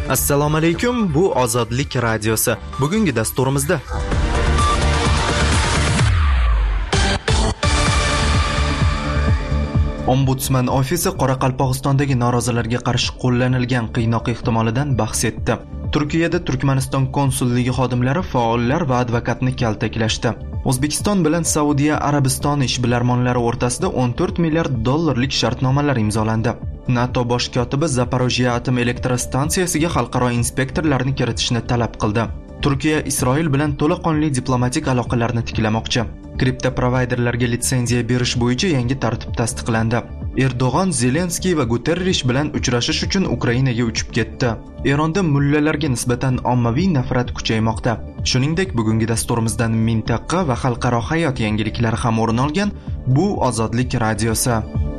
Assalomu alaykum, bu Ozodlik radiosi. Bugungi dasturimizda Ombudsman ofisi Qoraqalpog'istondagi norozilarga qarshi qo'llanilgan qiynoq ehtimolidan bahs etdi. Turkiyada Turkmaniston konsulligi xodimlari faollar va advokatni kaltaklashdi. O'zbekiston bilan Saudiya Arabistoni ishbilarmonlari o'rtasida 14 milliard dollarlik shartnomalar imzolandi. NATO bosh kotibi Zaporojye atom elektrostansiyasiga xalqaro inspektorlarni kiritishni talab qildi. Turkiya Isroil bilan to'laqonli diplomatik aloqalarni tiklamoqchi. Kriptoprovayderlarga litsenziya berish bo'yicha yangi tartib tasdiqlandi. Erdo'g'on Zelenskiy va Guterrish bilan uchrashish uchun Ukrainaga uchib ketdi. Eronda mullalarga nisbatan ommaviy nafrat kuchaymoqda. Shuningdek, bugungi dasturimizdan mintaqa va xalqaro hayot yangiliklari ham o'rin olgan. Bu Ozodlik radiosi.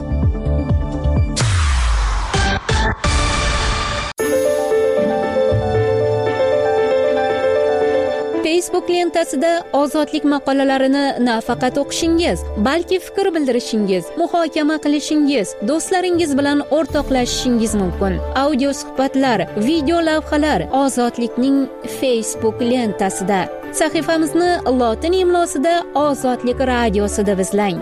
Facebook lentasida ozodlik maqolalarini nafaqat o'qishingiz, balki fikr bildirishingiz, muhokama qilishingiz, do'stlaringiz bilan o'rtoqlashishingiz mumkin. Audio suhbatlar, video lavhalar Ozodlikning Facebook lentasida. Sahifamizni lotin imlosida Ozodlik radiosi deb izlang.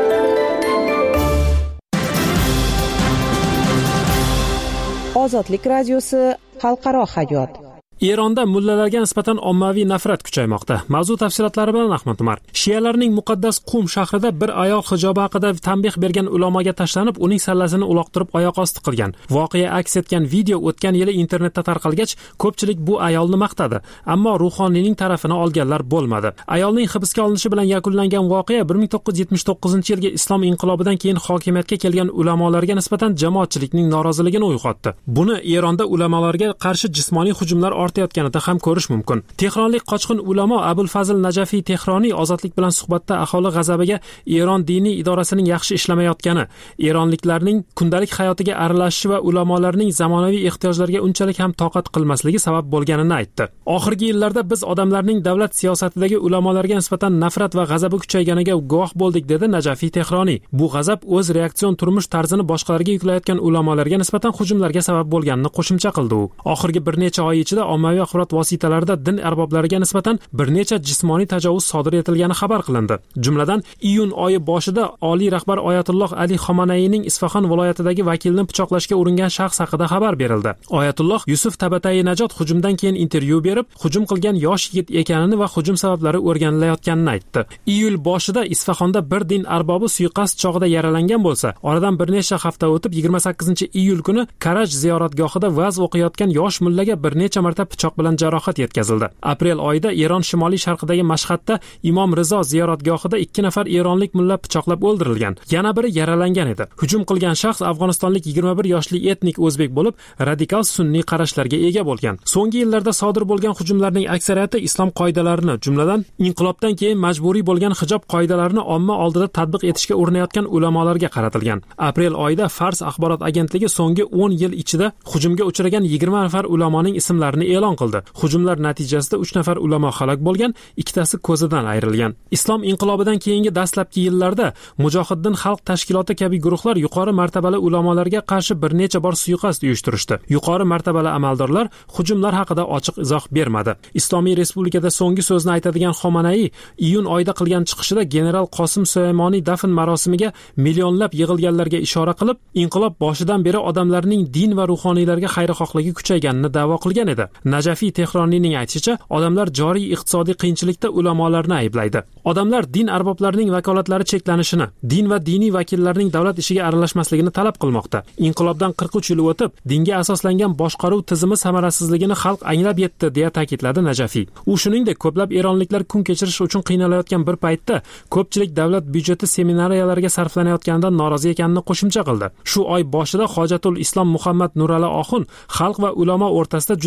Ozodlik radiosi xalqaro hayot. Eronda mullalarga nisbatan ommaviy nafrat kuchaymoqda. Mavzu tafsilotlari bilan Ahmad Umar. Shialarning muqaddas Qum shahrida bir ayol hijobi haqida tanbeh bergan ulamoga tashlanib, uning sallasini uloqtirib oyoq osti qilgan. Voqea aks etgan video o'tgan yili internetda tarqalgach, ko'pchilik bu ayolni maqtadi, ammo ruhoniyning tarafini olganlar bo'lmadi. Ayolning hibsga olinishi bilan yakunlangan voqea 1979-yilgi islom inqilobidan keyin hokimiyatga kelgan ulamolarga nisbatan jamoatchilikning noroziligini uyg'otdi. Buni Eronda ulamolarga qarshi jismoniy hujumlar ortayotganida ham ko'rish mumkin. Tehronlik qochqin ulamo Abul Fazl Najafiy Tehroniy Ozodlik bilan suhbatda aholi g'azabiga Eron diniy idorasining yaxshi ishlamayotgani, eronliklarning kundalik hayotiga aralashishi va ulamolarning zamonaviy ehtiyojlarga unchalik ham toqat qilmasligi sabab bo'lganini aytdi. Oxirgi yillarda biz odamlarning davlat siyosatidagi ulamolarga nisbatan nafrat va g'azabi kuchayganiga guvoh bo'ldik, dedi Najafiy Tehroniy. Bu g'azab o'z reaksion turmush tarzini boshqalarga yuklayotgan ulamolarga nisbatan hujumlarga sabab bo'lganini qo'shimcha qildi u. Oxirgi bir necha oy ichida ommaviy axborot vositalarida din arboblariga nisbatan bir necha jismoniy tajovuz sodir etilgani xabar qilindi. Jumladan, iyun oyi boshida oliy rahbar Oyatulloh Ali Xomanayning Isfahon viloyatidagi vakilni pichoqlashga uringan shaxs haqida xabar berildi. Oyatulloh Yusuf Tabatai Najot hujumdan keyin intervyu berib, hujum qilgan yosh yigit ekanini va hujum sabablari o'rganilayotganini aytdi. Iyul boshida Isfahonda bir din arbobi suiqasd chog'ida yaralangan bo'lsa, oradan bir necha hafta o'tib 28-iyul kuni Karaj ziyoratgohida va'z o'qiyotgan yosh mullaga bir necha marta pichoq bilan jarohat yetkazildi. Aprel oyida Eron shimoliy sharqidagi Mashhadda Imom Rizo ziyoratgohida 2 nafar eronlik mulla pichoqlab o'ldirilgan. Yana biri yaralangan edi. Hujum qilgan shaxs Afg'onistonlik 21 yoshli etnik o'zbek bo'lib, radikal sunniy qarashlarga ega bo'lgan. So'nggi yillarda sodir bo'lgan hujumlarning aksariyati islom qoidalarini, jumladan inqilobdan keyin majburiy bo'lgan hijob qoidalarini omma oldida tatbiq etishga urinayotgan ulamolarga qaratilgan. Aprel oyida Fars axborot agentligi so'nggi 10 yil ichida hujumga uchragan 20 nafar ulamoning ismlarini e'lon qildi. Hujumlar natijasida 3 nafar ulamo halok bo'lgan, ikkitasi ko'zidan ayrilgan. Islom inqilobidan keyingi dastlabki yillarda Mujohiddin xalq tashkiloti kabi guruhlar yuqori martabali ulamolarga qarshi bir necha bor suiqasd uyushtirishdi. Yuqori martabali amaldorlar hujumlar haqida ochiq izoh bermadi. Islomiy respublikada so'nggi so'zni aytadigan Xomanai iyun oyida qilgan chiqishida general Qosim Sulaymoniy dafn marosimiga millionlab yig'ilganlarga ishora qilib, inqilob boshidan beri odamlarning din va ruhoniylarga xayrixohligi kuchayganini da'vo qilgan edi. Najafiy Tehroniyning aytishicha, odamlar joriy iqtisodiy qiyinchilikda ulamolarni ayblaydi. Odamlar din arboblarining vakolatlari cheklanishini, din va diniy vakillarning davlat ishiga aralashmasligini talab qilmoqda. Inqilobdan 43 yil o'tib, dinga asoslangan boshqaruv tizimi samarasizligini xalq anglab yetdi, deya ta'kidladi Najafiy. U shuningdek, ko'plab eronliklar kun kechirish uchun qiynalayotgan bir paytda ko'pchilik davlat byudjeti seminariyalarga sarflanayotganidan norozi ekanini qo'shimcha qildi. Shu oy boshida Hojatul Islom Muhammad Nurali Oxun xalq va ulamo o'rtasida juda jiddiy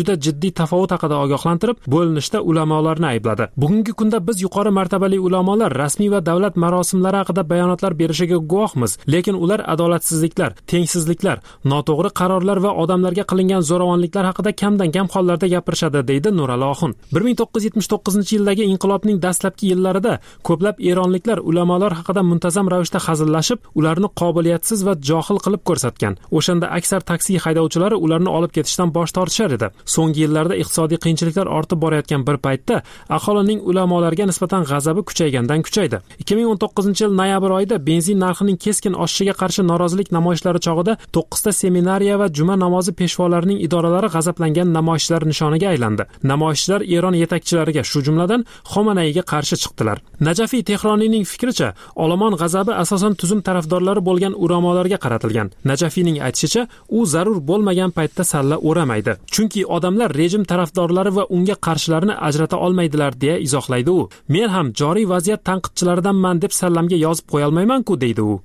tafovut haqida ogohlantirib, bo'linishda ulamolarni aybladi. Bugungi kunda biz yuqori martabali ulamolar rasmiy va davlat marosimlari haqida bayonotlar berishiga guvohmiz, lekin ular adolatsizliklar, tengsizliklar, noto'g'ri qarorlar va odamlarga qilingan zo'ravonliklar haqida kamdan-kam hollarda gapirishadi, deydi Nurali Oxun. 1979-yildagi inqilobning dastlabki yillarida ko'plab eronliklar ulamolar haqida muntazam ravishda hazillashib, ularni qobiliyatsiz va johil qilib ko'rsatgan. O'shanda aksar taksi haydovchilari ularni olib ketishdan bosh tortishar edi. So'nggi yillarda iqtisodiy qiyinchiliklar ortib borayotgan bir paytda aholining ulamolarga nisbatan g'azabi kuchaygandan kuchaydi. 2019-yil noyabr oyida benzin narxining keskin oshishiga qarshi norozilik namoyishlari chog'ida 9 ta seminariya va juma namozi peshvolarining idoralari g'azablangan namoyishchilar nishoniga aylandi. Namoyishchilar Eron yetakchilariga, shu jumladan Xomanayga qarshi chiqdilar. Najafiy Tehroniyning fikricha, olomon g'azabi asosan tuzum tarafdorlari bo'lgan ulamolarga qaratilgan. Najafiyning aytishicha, u zarur bo'lmagan paytda salla o'ramaydi. Chunki odamlar rejim tarafdorlari va unga qarshilarini ajrata olmaydilar, deya izohlaydi u. Men ham joriy vaziyat tanqidchilaridanman deb sallamga yozib qo'ya olmayman-ku, deydi u.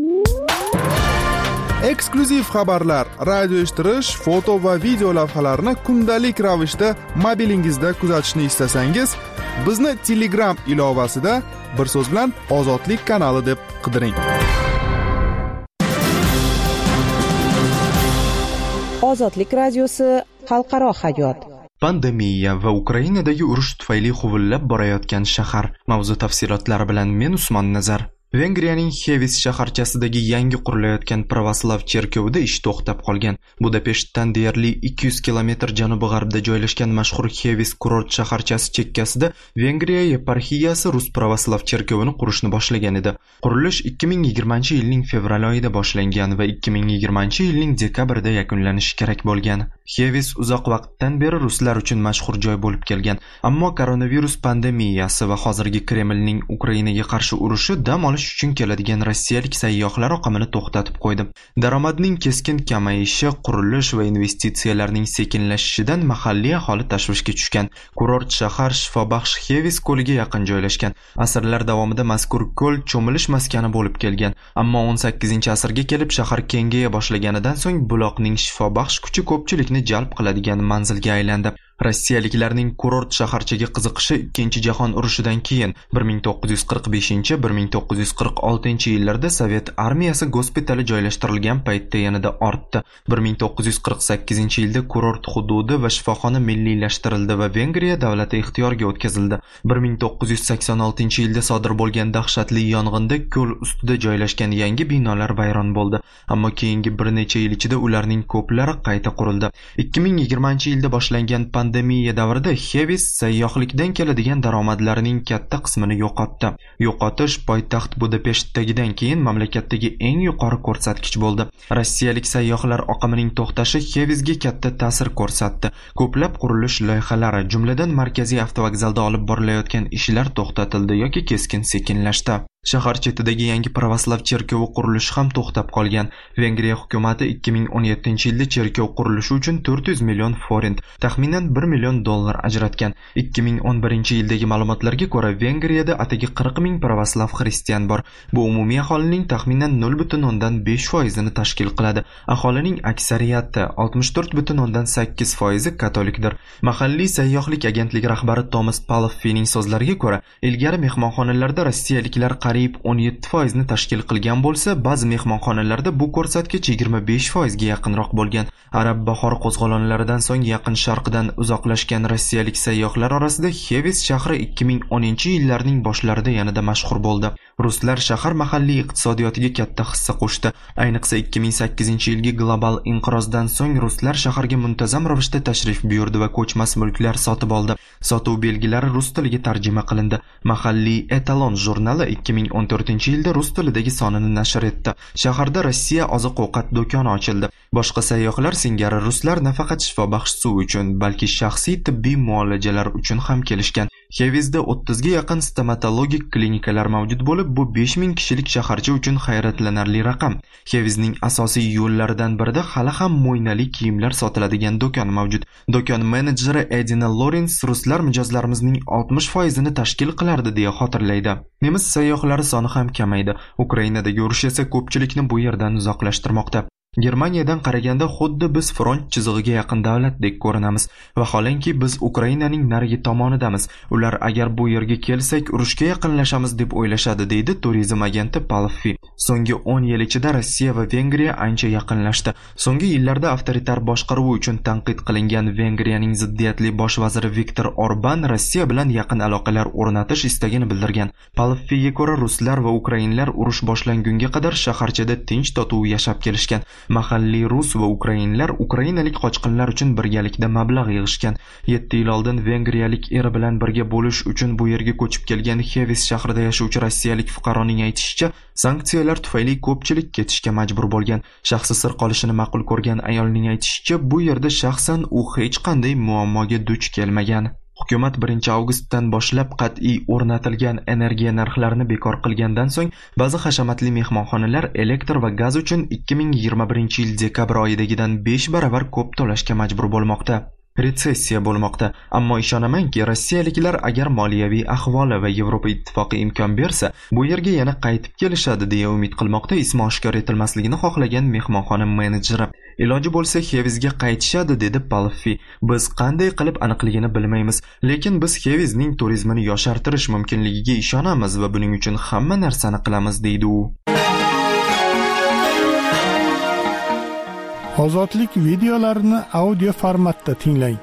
Eksklyuziv xabarlar, radio eshittirish, foto va video lavhalarni kundalik ravishda mobilingizda kuzatishni istasangiz, bizni Telegram ilovasida bir so'z bilan Ozodlik kanali deb qidiring. Ozodlik radiosi xalqaro hayot. Pandemiya va Ukrainadagi urush tufayli huvillab borayotgan shahar. Mavzu tafsilotlari bilan men Usmon Nazar. Vengriyaning Xevis shaharchasidagi yangi qurilayotgan pravoslav cherkovida ish to'xtab qolgan. Budapeshtdan deyarli 200 kilometr janubi-g'arbda joylashgan mashhur Xevis kurort shaharchasi chekkasida Vengriya yeparxiyasi Rus pravoslav cherkovini qurishni boshlagan edi. Qurilish 2020-yilning fevral oyida boshlangan va 2020-yilning dekabrida yakunlanishi kerak bo'lgan. Xevis uzoq vaqtdan beri ruslar uchun mashhur joy bo'lib kelgan, ammo koronavirus pandemiyasi va hozirgi Kremlning Ukrainaga qarshi urushi dam olish uchun keladigan rossiyalik sayyohlar oqimini to'xtatib qo'ydi. Daromadning keskin kamayishi, qurilish va investitsiyalarning sekinlashishidan mahalliy aholi tashvishga tushgan. Kurort shahar shifobaxsh Xevis ko'liga yaqin joylashgan. Asrlar davomida mazkur ko'l cho'milish maskani bo'lib kelgan, ammo 18-asrga kelib shahar kengaya boshlaganidan so'ng buloqning shifobaxsh kuchi ko'pchilikni jalb qiladigan manzilga aylandi. Rossiyaliklarning kurort shaharchaga qiziqishi Ikkinchi jahon urushidan keyin 1945-1946-yillarda Sovet armiyasi gospitali joylashtirilgan paytda yanada ortdi. 1948-yilda kurort hududi va shifoxona milliylashtirildi va Vengriya davlati ixtiyoriga o'tkazildi. 1986-yilda sodir bo'lgan dahshatli yong'inda ko'l ustida joylashgan yangi binolar vayron bo'ldi, ammo keyingi bir necha yil ichida ularning ko'plari qayta qurildi. 2020-yilda boshlangan pandemiya davrida Xevis sayyohlikdan keladigan daromadlarining katta qismini yo'qotdi. Yo'qotish poytaxt Budapeshtdagidan keyin mamlakatdagi eng yuqori ko'rsatkich bo'ldi. Rossiyalik sayyohlar oqimining to'xtashi Xevisga katta ta'sir ko'rsatdi. Ko'plab qurilish loyihalari, jumladan markaziy avtovokzalda olib borilayotgan ishlar to'xtatildi yoki keskin sekinlashdi. Shahar chetidagi yangi pravoslav cherkovi qurilishi ham to'xtab qolgan. Vengriya hukumati 2017-yilda cherkov qurilishi uchun 400 million forint, taxminan $1 million ajratgan. 2011-yildagi ma'lumotlarga ko'ra, Vengriyada atigi 40 ming pravoslav xristian bor. Bu umumiy aholining taxminan 0.5%ni tashkil qiladi. Aholining aksariyati 64.8% katolikdir. Mahalliy sayyohlik agentligi rahbari Thomas Paloffining so'zlariga ko'ra, ilgari mehmonxonalarda rossiyaliklar qariyb 17% ni tashkil qilgan bo'lsa, ba'zi mehmonxonalarda bu ko'rsatkich 25% ga yaqinroq bo'lgan. Arab bahor qo'zg'olonlaridan so'ng yaqin sharqdan uzoqlashgan rossiyalik sayyohlar orasida Xevis shahri 2010-yillarning boshlarida yanada mashhur bo'ldi. Ruslar shahar mahalliy iqtisodiyotiga katta hissa qo'shdi. Ayniqsa 2008-yilgi global inqirozdan so'ng ruslar shaharga muntazam ravishda tashrif buyurdi va ko'chmas mulklar sotib oldi. Sotuv belgilari rus tiliga tarjima qilindi. Mahalliy Etalon jurnali 2014-yilda rus tilidagi sonini nashr etdi. Shaharda Rossiya oziq-ovqat do'koni ochildi. Boshqa sayyohlar singari ruslar nafaqat shifobaxsh suv uchun, balki shaxsiy tibbiy muolajalar uchun ham kelishgan. Xevisda 30 ga yaqin stomatologik klinikalar mavjud bo'lib, bu 5000 kishilik shaharcha uchun hayratlanarli raqam. Xevisning asosiy yo'llaridan birida hali ham mo'ynali kiyimlar sotiladigan do'kon mavjud. Do'kon menejeri Edina Lorenz ruslar mijozlarimizning 60% ni tashkil qilardi deya xotirlaydi. Nemis sayyohlari soni ham kamaydi. Ukrainadagi urush esa ko'pchilikni bu yerdan uzoqlashtirmoqda. Germaniyadan qaraganda xuddi biz front chizig'iga yaqin davlatdek ko'rinamiz. Vaholanki biz Ukrainaning narigi tomonidamiz. Ular agar bu yerga kelsak, urushga yaqinlashamiz deb o'ylashadi, deydi turizm agenti Palfi. So'nggi 10 yil ichida Rossiya va Vengriya ancha yaqinlashdi. So'nggi yillarda avtoritar boshqaruvi uchun tanqid qilingan Vengriyaning ziddiyatli bosh vaziri Viktor Orban Rossiya bilan yaqin aloqalar o'rnatish istagini bildirgan. Palfiga ko'ra, ruslar va ukrainlar urush boshlangunga qadar shaharchada tinch totuv yashab kelishgan. Mahalliy rus va ukrainlar ukrainalik qochqinlar uchun birgalikda mablag' yig'ishgan. 7 yil oldin vengriyalik eri bilan birga bo'lish uchun bu yerga ko'chib kelgan Xevis shahrida yashovchi rossiyalik fuqaroning aytishicha, sanksiyalar tufayli ko'pchilik ketishga majbur bo'lgan. Shaxsi sir qolishini ma'qul ko'rgan ayolning aytishicha, bu yerda shaxsan u hech qanday muammoga duch kelmagan. Hukumat 1 avgustdan boshlab qat'iy o'rnatilgan energiya narxlarini bekor qilgandan so'ng ba'zi hashamatli mehmonxonalar elektr va gaz uchun 2021-yil dekabr oyidagidan 5 baravar ko'p to'lashga majbur bo'lmoqda. Retsessiya bo'lmoqda, ammo ishonamanki, rossiyaliklar agar moliyaviy ahvoli va Yevropa ittifoqi imkon bersa, bu yerga yana qaytib kelishadi deya umid qilmoqda ismi oshkor etilmasligini xohlagan mehmonxona menejeri. Iloji bo'lsa Xevizga qaytishadi, dedi Palfi. Biz qanday qilib aniqligini bilmaymiz, lekin biz Xevizning turizmini yoshartirish mumkinligiga ishonamiz va buning uchun hamma narsani qilamiz, deydi u. Ozodlik videolarini audio formatda tinglang.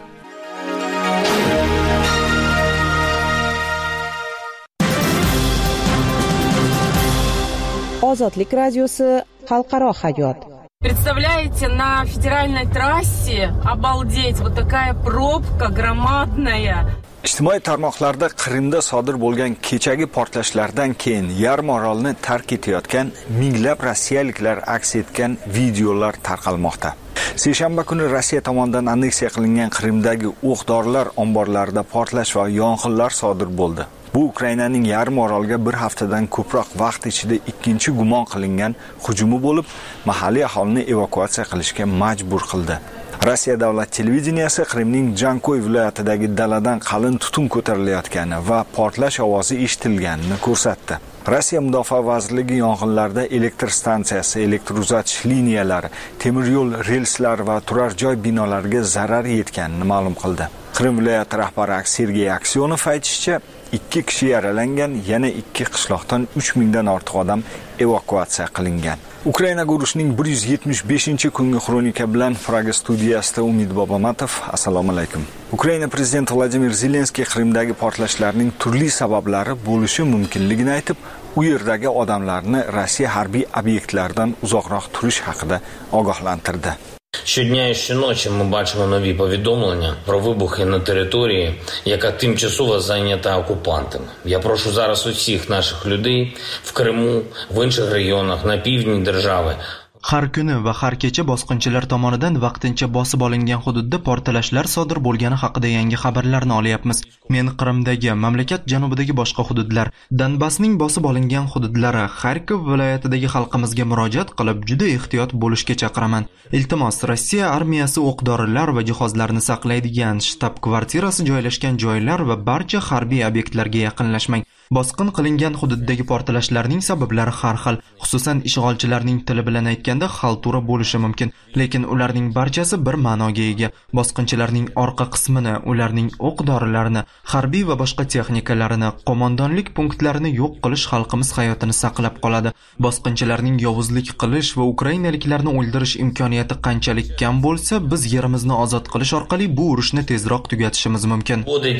Ozodlik radiosi xalqaro hayot. Представляете, на федеральной трассе, обалдеть, вот такая пробка громадная. Ijtimoiy tarmoqlarda Qrimda sodir bo'lgan kechagi portlashlardan keyin yarim orolni tark etayotgan minglab rossiyaliklar aks etgan videolar tarqalmoqda. Seshanba kuni Rossiya tomonidan anneksiya qilingan Qrimdagi o'q-dorilar omborlarida portlash va yong'inlar sodir bo'ldi. Bu Ukrainaning yarim orolga bir haftadan ko'proq vaqt ichida ikkinchi gumon qilingan hujumi bo'lib, mahalliy aholini evakuatsiya qilishga majbur qildi. Rossiya davlat televideniyasi Qrimning Jankoy viloyatidagi daladan qalin tutun ko'tarilayotgani va portlash ovozi eshitilganini ko'rsatdi. Rossiya Mudofaa vazirligi yong'inlarda elektr stansiyasi, elektr uzatish liniyalari, temir yo'l relslari va turar joy binolariga zarar yetganini ma'lum qildi. Qrim viloyati rahbari Sergey Aksyonov aytishicha, 2 kishi yaralangan, yana 2 qishloqdan 3000 dan ortiq odam evakuatsiya qilingan. Ukraina gurushning 175-kungi xronika bilan Praga studiyasida Umid Bobomatov. Assalomu alaykum. Ukraina prezidenti Vladimir Zelenskiy Qrimdagi portlashlarning turli sabablari bo'lishi mumkinligini aytib, u yerdagi odamlarni Rossiya harbiy obyektlaridan uzoqroq turish haqida ogohlantirdi. Щодня і щоночі ми бачимо нові повідомлення про вибухи на території, яка тимчасово зайнята окупантами. Я прошу зараз усіх наших людей в Криму, в інших регіонах, на півдні держави. Har kuni va har kecha bosqinchilar tomonidan vaqtincha bosib olingan hududda portlashlar sodir bo'lgani haqida yangi xabarlarni olyapmiz. Men Qrimdagi, mamlakat janubidagi boshqa hududlar, Donbassning bosib olingan hududlari, Xarkov viloyatidagi xalqimizga murojaat qilib juda ehtiyot bo'lishga chaqiraman. Iltimos, Rossiya armiyasi o'q-dorilar va jihozlarni saqlaydigan shtab-kvartirasi joylashgan joylar va barcha harbiy obyektlarga yaqinlashmang. Bosqin qilingan hududdagi portlashlarning sabablari har xil, xususan ishg'olchilarning tili bilan aytganda xaltura bo'lishi mumkin, lekin ularning barchasi bir ma'noga ega. Bosqinchilarning orqa qismini, ularning o'q-dorilarini, harbiy va boshqa texnikalarini, qo'mondonlik punktlarini yo'q qilish xalqimiz hayotini saqlab qoladi. Bosqinchilarning yovuzlik qilish va ukrainaliklarni o'ldirish imkoniyati qanchalik kam bo'lsa, biz yerimizni ozod qilish orqali bu urushni tezroq tugatishimiz mumkin.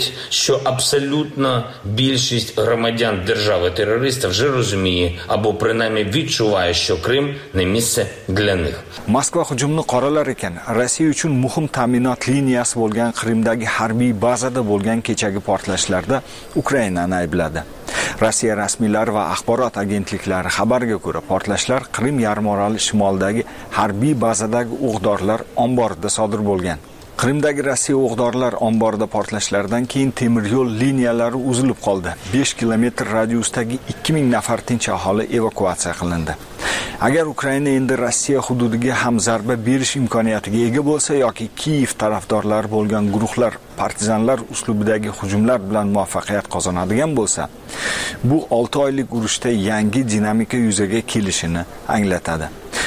Що абсолютно більшість громадян держави-терориста вже розуміє або принаймні відчуває, що Крим не місце для них. Moskva hujumni qoralar ekan, Rossiya uchun muhim ta'minot liniyasi bo'lgan Qrimdagi harbiy bazada bo'lgan kechagi portlashlarda Ukrainani aybladi. Rossiya rasmiylari va axborot agentliklari xabarga ko'ra, portlashlar Qrim yarimoroli shimolidagi harbiy bazadagi o'q-dorilar omborida sodir bo'lgan. Qrimdagi Rossiya o'q-dorilar omborida portlashlardan keyin temir yo'l liniyalari uzilib qoldi. 5 kilometr radiusdagi 2000 nafar tinch aholi evakuatsiya qilindi. Agar Ukraina endi Rossiya hududiga ham zarba berish imkoniyatiga ega bo'lsa yoki Kiyev tarafdorlari bo'lgan guruhlar partizanlar uslubidagi hujumlar bilan muvaffaqiyat qozonadigan bo'lsa, bu 6 oylik urushda yangi dinamika yuzaga kelishini anglatadi.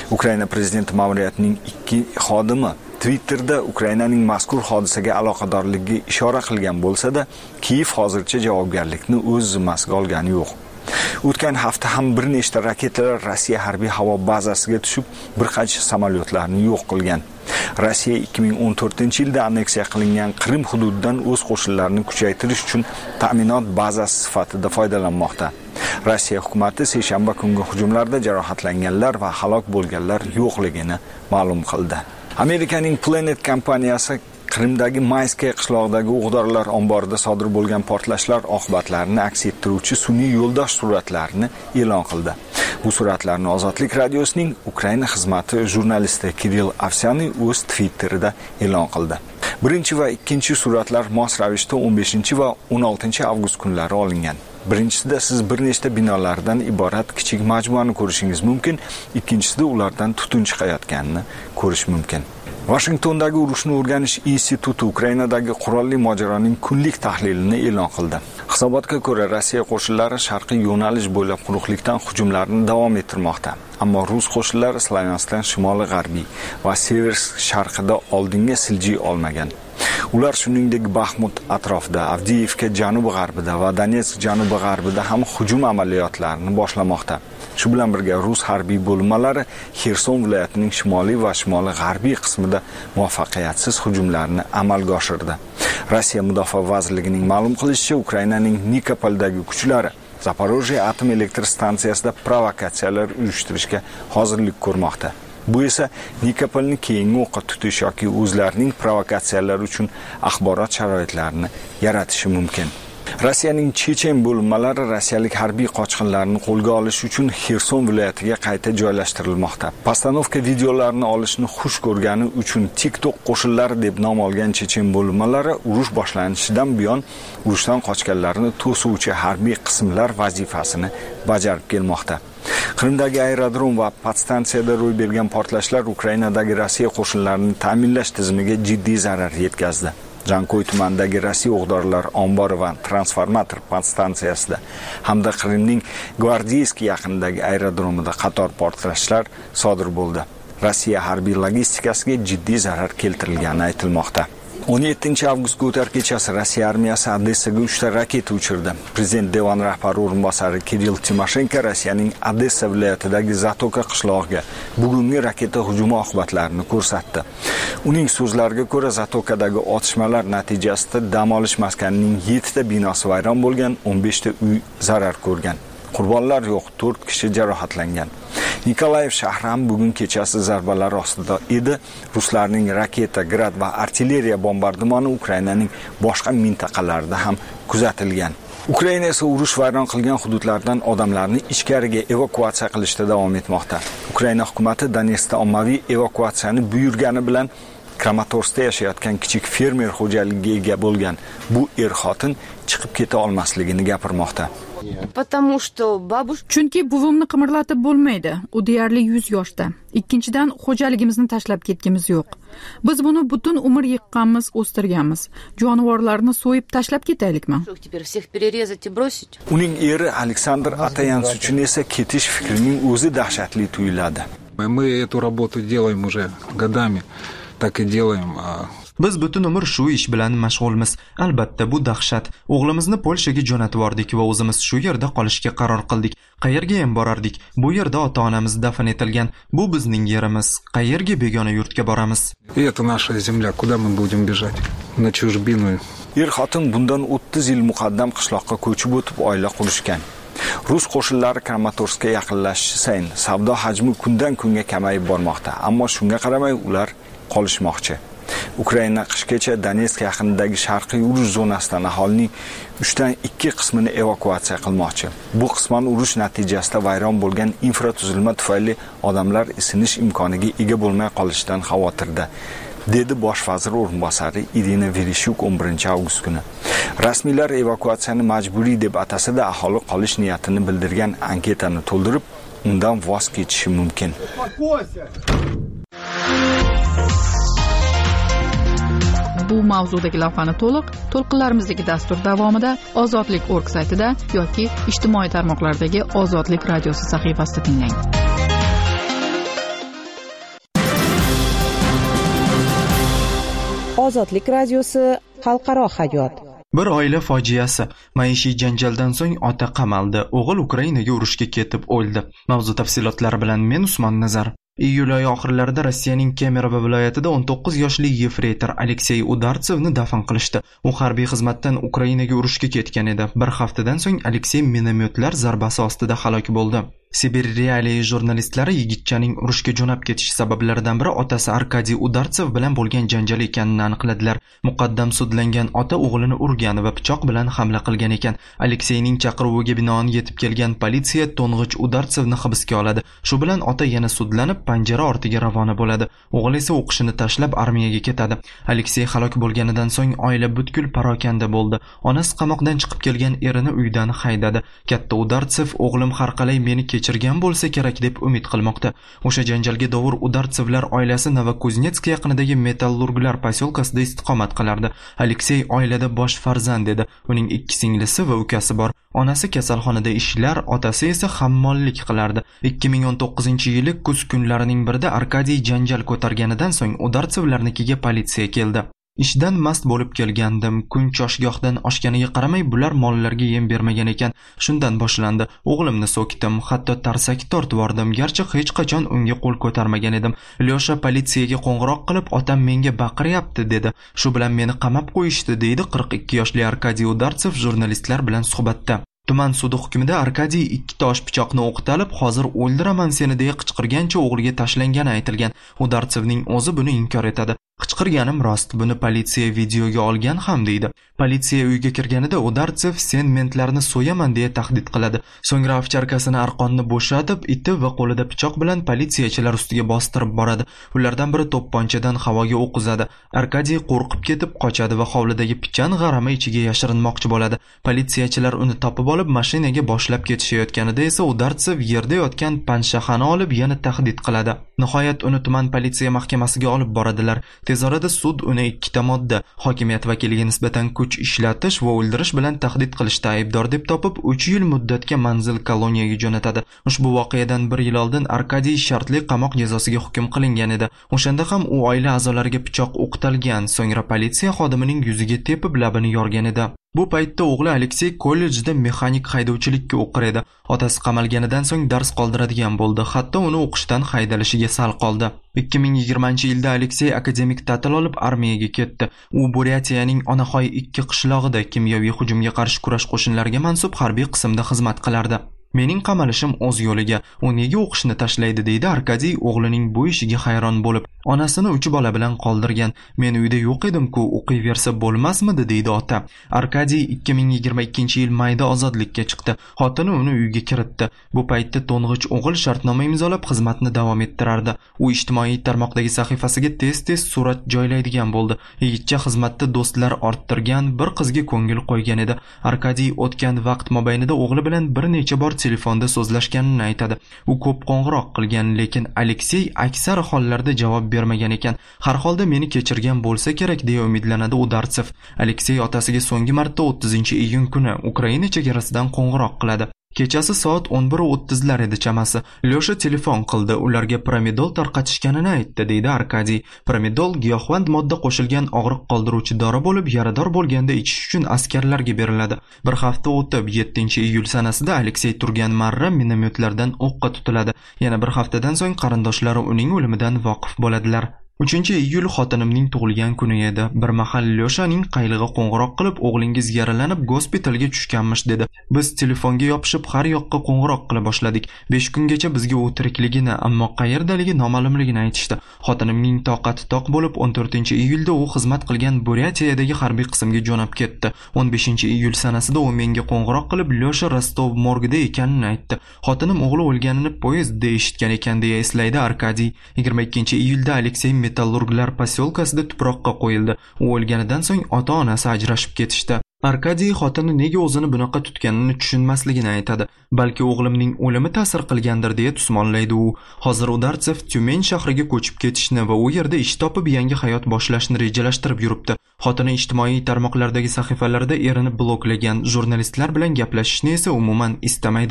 Ukraina prezidenti ma'muriyatining 2 xodimi Twitterda Ukrainaning mazkur hodisaga aloqadorligiga ishora qilgan bo'lsa-da, Kiyev hozircha javobgarlikni o'z zimmasiga olgani yo'q. O'tgan hafta ham bir nechta raketalar Rossiya harbiy havo bazasiga tushib, bir qancha samolyotlarni yo'q qilgan. Rossiya 2014-yilda anneksiya qilingan Qrim hududidan o'z qo'shinlarini kuchaytirish uchun ta'minot bazasi sifatida foydalanmoqda. Rossiya hukumatı seshanba kungi hujumlarda jarohatlanganlar va halok bo'lganlar yo'qligini ma'lum qildi. Amerikaning Planet kompaniyasi Qrimdagi Mayskaya qishlog'idagi o'g'dorlar omborida sodir bo'lgan portlashlar oqibatlarini aks ettiruvchi sun'iy yo'ldosh suratlarini e'lon qildi. Bu suratlarni Ozodlik radiosining Ukraina xizmati jurnalisti Kirill Avsyany o'z Twitterida e'lon qildi. Birinchi va ikkinchi suratlar mos ravishda 15 va 16 avgust kunlari olingan. Birinchisida siz bir nechta binolardan iborat kichik majmuani ko'rishingiz mumkin, ikkinchisida ulardan tutun chiqayotganini ko'rish mumkin. Washingtondagi urushni o'rganish instituti Ukrainadagi qurolli mojaroning kunlik tahlilini e'lon qildi. Hisobotga ko'ra, Rossiya qo'shinlari sharqiy yo'nalish bo'ylab quruqlikdan hujumlarni davom ettirmoqda. Ammo rus qo'shinlari Slavyanstan shimoli-g'arbiy va Seversk sharqida oldinga siljiy olmagan. Ular shuningdek Baxmut atrofida, Avdiivka janubi-g'arbida va Donetsk janubi-g'arbida ham hujum amaliyotlarini boshlamoqda. Shu bilan birga rus harbiy bo'linmalari Xerson viloyatining shimoliy va shimoli-g'arbiy qismida muvaffaqiyatsiz hujumlarni amalga oshirdi. Rossiya mudofaa vazirligining ma'lum qilishicha, Ukrainaning Nikopoldagi kuchlari Zaporojye atom elektr stansiyasida provokatsiyalar uyushtirishga hozirlik ko'rmoqda. Bu esa Nikopolni keyingi o'qqa tutish yoki o'zlarining provokatsiyalari uchun axborot sharoitlarini yaratishi mumkin. Rossiyaning Chechen bo'linmalari rossiyalik harbiy qochqinlarni qo'lga olish uchun Xerson viloyatiga qayta joylashtirilmoqda. Postanovka videolarini olishni xush ko'rgani uchun TikTok qo'shinlari deb nom olgan Chechen bo'linmalari urush boshlanishidan buyon urushdan qochganlarni to'suvchi harbiy qismlar vazifasini bajarib kelmoqda. Qrimdagi aerodrom va podstansiyada ro'y bergan portlashlar Ukrainadagi Rossiya qo'shinlarini ta'minlash tizimiga jiddiy zarar yetkazdi. Jankoy tumanidagi Rossiya o'g'dorlar ombori va transformator podstansiyasida hamda Qrimning Gvardiyskiy yaqinidagi aerodromida qator portlashlar sodir bo'ldi. Rossiya harbiy logistikasiga jiddiy zarar keltirilgani aytilmoqda. 17 avgustga o'tar kechasi Rossiya armiyasi Odessaga 3 ta raketa uchirdi. Prezident Devan rahbari o'rinbosari Kirill Timoshenko Rossiyaning Odessa viloyatidagi Zatoka qishlog'iga bugungi raketa hujumi oqibatlarini ko'rsatdi. Uning so'zlariga ko'ra, Zatokadagi otishmalar natijasida dam olish maskanining 7 ta binosi vayron bo'lgan, 15 ta uy zarar ko'rgan. Qurbonlar yo'q, 4 kishi jarohatlangan. Nikolayev shahri ham bugun kechasi zarbalar ostida edi. Ruslarning raketa, grad va artilleriya bombardimoni Ukrainaning boshqa mintaqalarida ham kuzatilgan. Ukraina esa urush vayron qilgan hududlardan odamlarni ichkariga evakuatsiya qilishda davom etmoqda. Ukraina hukumatı Donetskda ommaviy evakuatsiyani buyurgani bilan Kramatorskda yashayotgan kichik fermer xo'jaligiga ega bo'lgan bu er-xotin chiqib keta olmasligini gapirmoqda. Chunki buvimni qimirlatib bo'lmaydi. U deyarli 100 yoshda. Ikkinchidan, xo'jaligimizni tashlab ketgimiz yo'q. Biz buni butun umr yiqqanmiz, o'stirganmiz. Jonivorlarni so'yib tashlab ketaylikmi? Uning eri Aleksandr Atayans uchun esa ketish fikrining o'zi dahshatli tuyuladi. Мы эту работу делаем уже годами. Так и делаем. Biz butun umr shu ish bilan mashg'ulmiz. Albatta bu dahshat. O'g'limizni Polshaga jo'natib yubordik va o'zimiz shu yerda qolishga qaror qildik. Qayerga ham borardik? Bu yerda ota-onamiz dafn etilgan. Bu bizning yerimiz. Qayerga begona yurtga boramiz? И это наша земля. Куда мы будем бежать? На чужбину. Er-xotin bundan 30 yil muqaddam qishloqqa ko'chib o'tib oila qurishgan. Rus qo'shinlari Kramatorskka yaqinlashishi sayin savdo hajmi kundan kunga kamayib bormoqda, ammo shunga qaramay ular qolishmoqchi. Ukraina qishgacha Donetsk yaqinidagi sharqiy urush zonasidan aholining 3dan 2 qismini evakuatsiya qilmoqchi. Bu qisman urush natijasida vayron bo'lgan infratuzilma tufayli odamlar isinish imkoniga ega bo'lmay qolishidan xavotirda, dedi bosh vazir o'rinbosari Irina Vereshchuk 11 avgust kuni. Rasmiylar evakuatsiyani majburiy deb atasada aholi qolish niyatini bildirgan anketani to'ldirib, undan voz kechishi mumkin. Bu mavzudagi lavhani to'lqinlarimizdagi dastur davomida Ozodlik.org saytida yoki ijtimoiy tarmoqlardagi Ozodlik radiosi sahifasida tinglang. Ozodlik radiosi xalqaro hayot. Bir oila fojiasi. Maishiy janjaldan so'ng ota qamaldi. O'g'il Ukrainaga urushga ketib o'ldi. Mavzu tafsilotlari bilan men Usmon Nazar. Iyul oyi oxirlarida Rossiyaning Kemerovo viloyatida 19 yoshli yefreytor Aleksey Udartsevni dafn qilishdi. U harbiy xizmatdan Ukrainaga urushga ketgan edi. Bir haftadan so'ng Aleksey minomyotlar zarbasi ostida halok bo'ldi. Sibir Realiya jurnalistlari yigitchaning urushga jo'nab ketish sabablaridan biri otasi Arkadiy Udartsev bilan bo'lgan janjal ekanini aniqladilar. Muqaddam sudlangan ota o'g'lini urgan va pichoq bilan hamla qilgan ekan. Alekseyning chaqiruviga binoan yetib kelgan politsiya to'ng'ich Udartsevni hibsga oladi. Shu bilan ota yana sudlanib panjara ortiga ravona bo'ladi. O'g'il esa o'qishini tashlab armiyaga ketadi. Aleksey halok bo'lganidan so'ng oila butkul parokanda bo'ldi. Onasi qamoqdan chiqib kelgan erini uydan haydadi. Katta Udartsev o'g'lim har qalay meni kechirgan bo'lsa kerak deb umid qilmoqda. O'sha janjalga dovur Udartsevlar oilasi Novokuznetsk yaqinidagi metallurglar posyolkasida istiqomat qilardi. Aleksey oilada bosh farzand edi. Uning 2 singlisi va ukasi bor. Onasi kasalxonada ishlar, otasi esa hammollik qilardi. 2019-yili kuz kunlarining birida Arkadiy janjal ko'targanidan so'ng Udartsevlarnikiga politsiya keldi. Ishdan mast bo'lib kelgandim. Kun choshgohdan oshganiga qaramay bular mollarga yem bermagan ekan. Shundan boshlandi. O'g'limni so'kdim, hatto tarsak tortib yordim. Garchi hech qachon unga qo'l ko'tarmagan edim. Lyosha politsiyaga qo'ng'iroq qilib, otam menga baqiryapti dedi. Shu bilan meni qamab qo'yishdi, deydi 42 yoshli Arkadiy Udartsev jurnalistlar bilan suhbatda. Tuman sudi hukmida Arkadiy 2 tosh pichoqni o'qitalib, hozir o'ldiraman seni deya qichqirgancha o'g'liga tashlangani aytilgan. Udartsevning o'zi buni inkor etadi. Qichqirganim rost, buni politsiya videoga olgan ham deydi. Politsiya uyga kirganida Udartsev sen mentlarni so'yaman deya tahdid qiladi. So'ngra ovcharkasini arqonni bo'shatib, iti va qo'lida pichoq bilan politsiyachilar ustiga bostirib boradi. Ulardan biri to'pponchadan havoga o'q uzadi. Arkadiy qo'rqib ketib qochadi va hovlidagi pichan g'arami ichiga yashirinmoqchi bo'ladi. Politsiyachilar uni topib olib mashinaga boshlab ketishayotganida esa Udartsev yerda yotgan panshaxani olib yana tahdid qiladi. Nihoyat uni tuman politsiya mahkamasiga olib boradilar. Tez orada sud uni 2 ta modda, hokimiyat vakiliga nisbatan kuch ishlatish va o'ldirish bilan tahdid qilishda aybdor deb topib 3 yil muddatga manzil koloniyaga jo'natadi. Ushbu voqeadan 1 yil oldin Arkadiy shartli qamoq jazosiga hukm qilingan edi. O'shanda ham u oila a'zolariga pichoq o'qitalgan, so'ngra politsiya xodimining yuziga tepib labini yorgan edi. Bu paytda o'g'li Aleksey kollejda mexanik haydovchilikka o'qir edi. Otasi qamalganidan so'ng dars qoldiradigan bo'ldi. Hatto uni o'qishdan haydalishiga sal qoldi. 2020-yilda Aleksey akademik ta'til olib armiyaga ketdi. U Buryatiyaning Onaxoy 2 qishlog'ida kimyoviy hujumga qarshi kurash qo'shinlariga mansub harbiy qismda xizmat qilardi. Mening qamalishim o'z yo'liga, u nega o'qishni tashlaydi deydi Arkadiy o'g'lining bu ishiga hayron bo'lib. Onasini 3 bola bilan qoldirgan. Men uyda yo'q edim-ku, o'qiyversa bo'lmasmidi deydi ota. Arkadiy 2022-yil mayda ozodlikka chiqdi. Xotini uni uyga kiritdi. Bu paytda to'ng'ich o'g'il shartnoma imzolab xizmatni davom ettirardi. U ijtimoiy tarmoqdagi sahifasiga tez-tez surat joylaydigan bo'ldi. Yigitcha xizmatda do'stlar orttirgan, bir qizga ko'ngil qo'ygan edi. Arkadiy o'tgan vaqt mobaynida o'g'li bilan bir necha bor telefonda so'zlashganini aytadi. U ko'p qo'ng'iroq qilgan, lekin Aleksey aksar hollarda javob bermagan ekan. Har holda meni kechirgan bo'lsa kerak deya umidlanadi Udartsev. Aleksey otasiga so'nggi marta 30-iyun kuni Ukraina chegarasidan qo'ng'iroq qiladi. Kechasi soat 11:30lar edi chamasi. Lyosha telefon qildi, ularga Pramidol tarqatishganini aytdi, deydi Arkadiy. Pramidol giyohvand modda qo'shilgan og'riq qoldiruvchi dori bo'lib, yarador bo'lganda ichish uchun askarlarga beriladi. Bir hafta o'tib, 7-iyul sanasida Aleksey turgan marra minomyotlardan o'qqa tutiladi. Yana bir haftadan so'ng qarindoshlari uning o'limidan voqif bo'ladilar. 3-iyul xotinimning tug'ilgan kuni edi. Bir mahal Lyoshaning qaylig'i qo'ng'iroq qilib, o'g'lingiz yaralanib gospitalga tushganmish dedi. Biz telefonga yopishib har yoqqa qo'ng'iroq qila boshladik. 5 kungacha bizga u tirikligini, ammo qayerdaligi noma'lumligini aytishdi. Xotinimning toqati toq bo'lib, 14-iyulda u xizmat qilgan Buryatiyadagi harbiy qismga jo'nab ketdi. 15-iyul sanasida u menga qo'ng'iroq qilib, Lyosha Rostov morgida ekanini aytdi. Xotinim o'g'li o'lganini poyezdda eshitgan ekan deya eslaydi Arkadiy. 22-iyulda Aleksey metallurglar posyolkasida tuproqqa qo'yildi. U o'lganidan so'ng ota-onasi ajrashib ketishdi. Arkadiy xotini nega o'zini bunaqa tutganini tushunmasligini aytadi. Balki o'g'limning o'limi ta'sir qilgandir deya tusmonlaydi u. Hozir Udartsev Tyumen shahriga ko'chib ketishni va u yerda ish topib yangi hayot boshlashni rejalashtirib yuribdi. Xotini ijtimoiy tarmoqlardagi sahifalarida erini bloklagan, jurnalistlar bilan gaplashishni esa umuman istamaydi.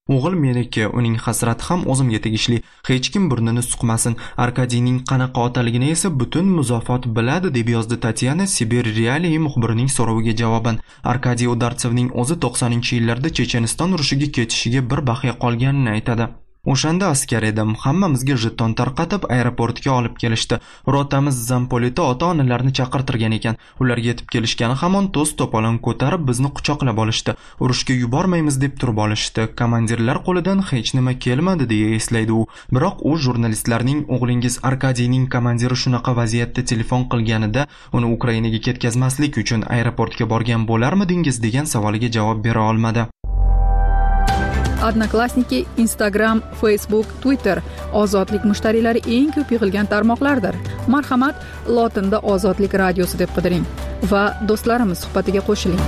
O'g'il meniki, uning hasrati ham o'zimga tegishli. Hech kim burnini suqmasin. Arkadiyning qanaqa otaligini esa butun muzofot biladi, deb yozdi Tatyana Sibir Realiy muxbirining so'roviga javoban. Arkadiy Udartsevning o'zi 90-yillarda Checheniston urushiga ketishiga bir baxya qolganini aytadi. O'shanda askar edim. Hammamizga jeton tarqatib aeroportga olib kelishdi. Rotamiz Zampolida ota-onalarni chaqirtirgan ekan. Ular yetib kelishgani hamon to's to'polon ko'tarib bizni quchoqlab olishdi. Urushga yubormaymiz deb turib olishdi. Komandirlar qo'lidan hech nima kelmadi deya eslaydi u. Biroq u jurnalistlarning o'g'lingiz Arkadiyning komandiri shunaqa vaziyatda telefon qilganida uni Ukrainaga ketkazmaslik uchun aeroportga borgan bo'larmidingiz degan savoliga javob bera olmadi. Odnoklassniki, Instagram, Facebook, Twitter ozodlik mushtariylari eng ko'p yig'ilgan tarmoqlardir. Marhamat, lotinda Ozodlik radiosi deb qidiring va do'stlarimiz suhbatiga qo'shiling.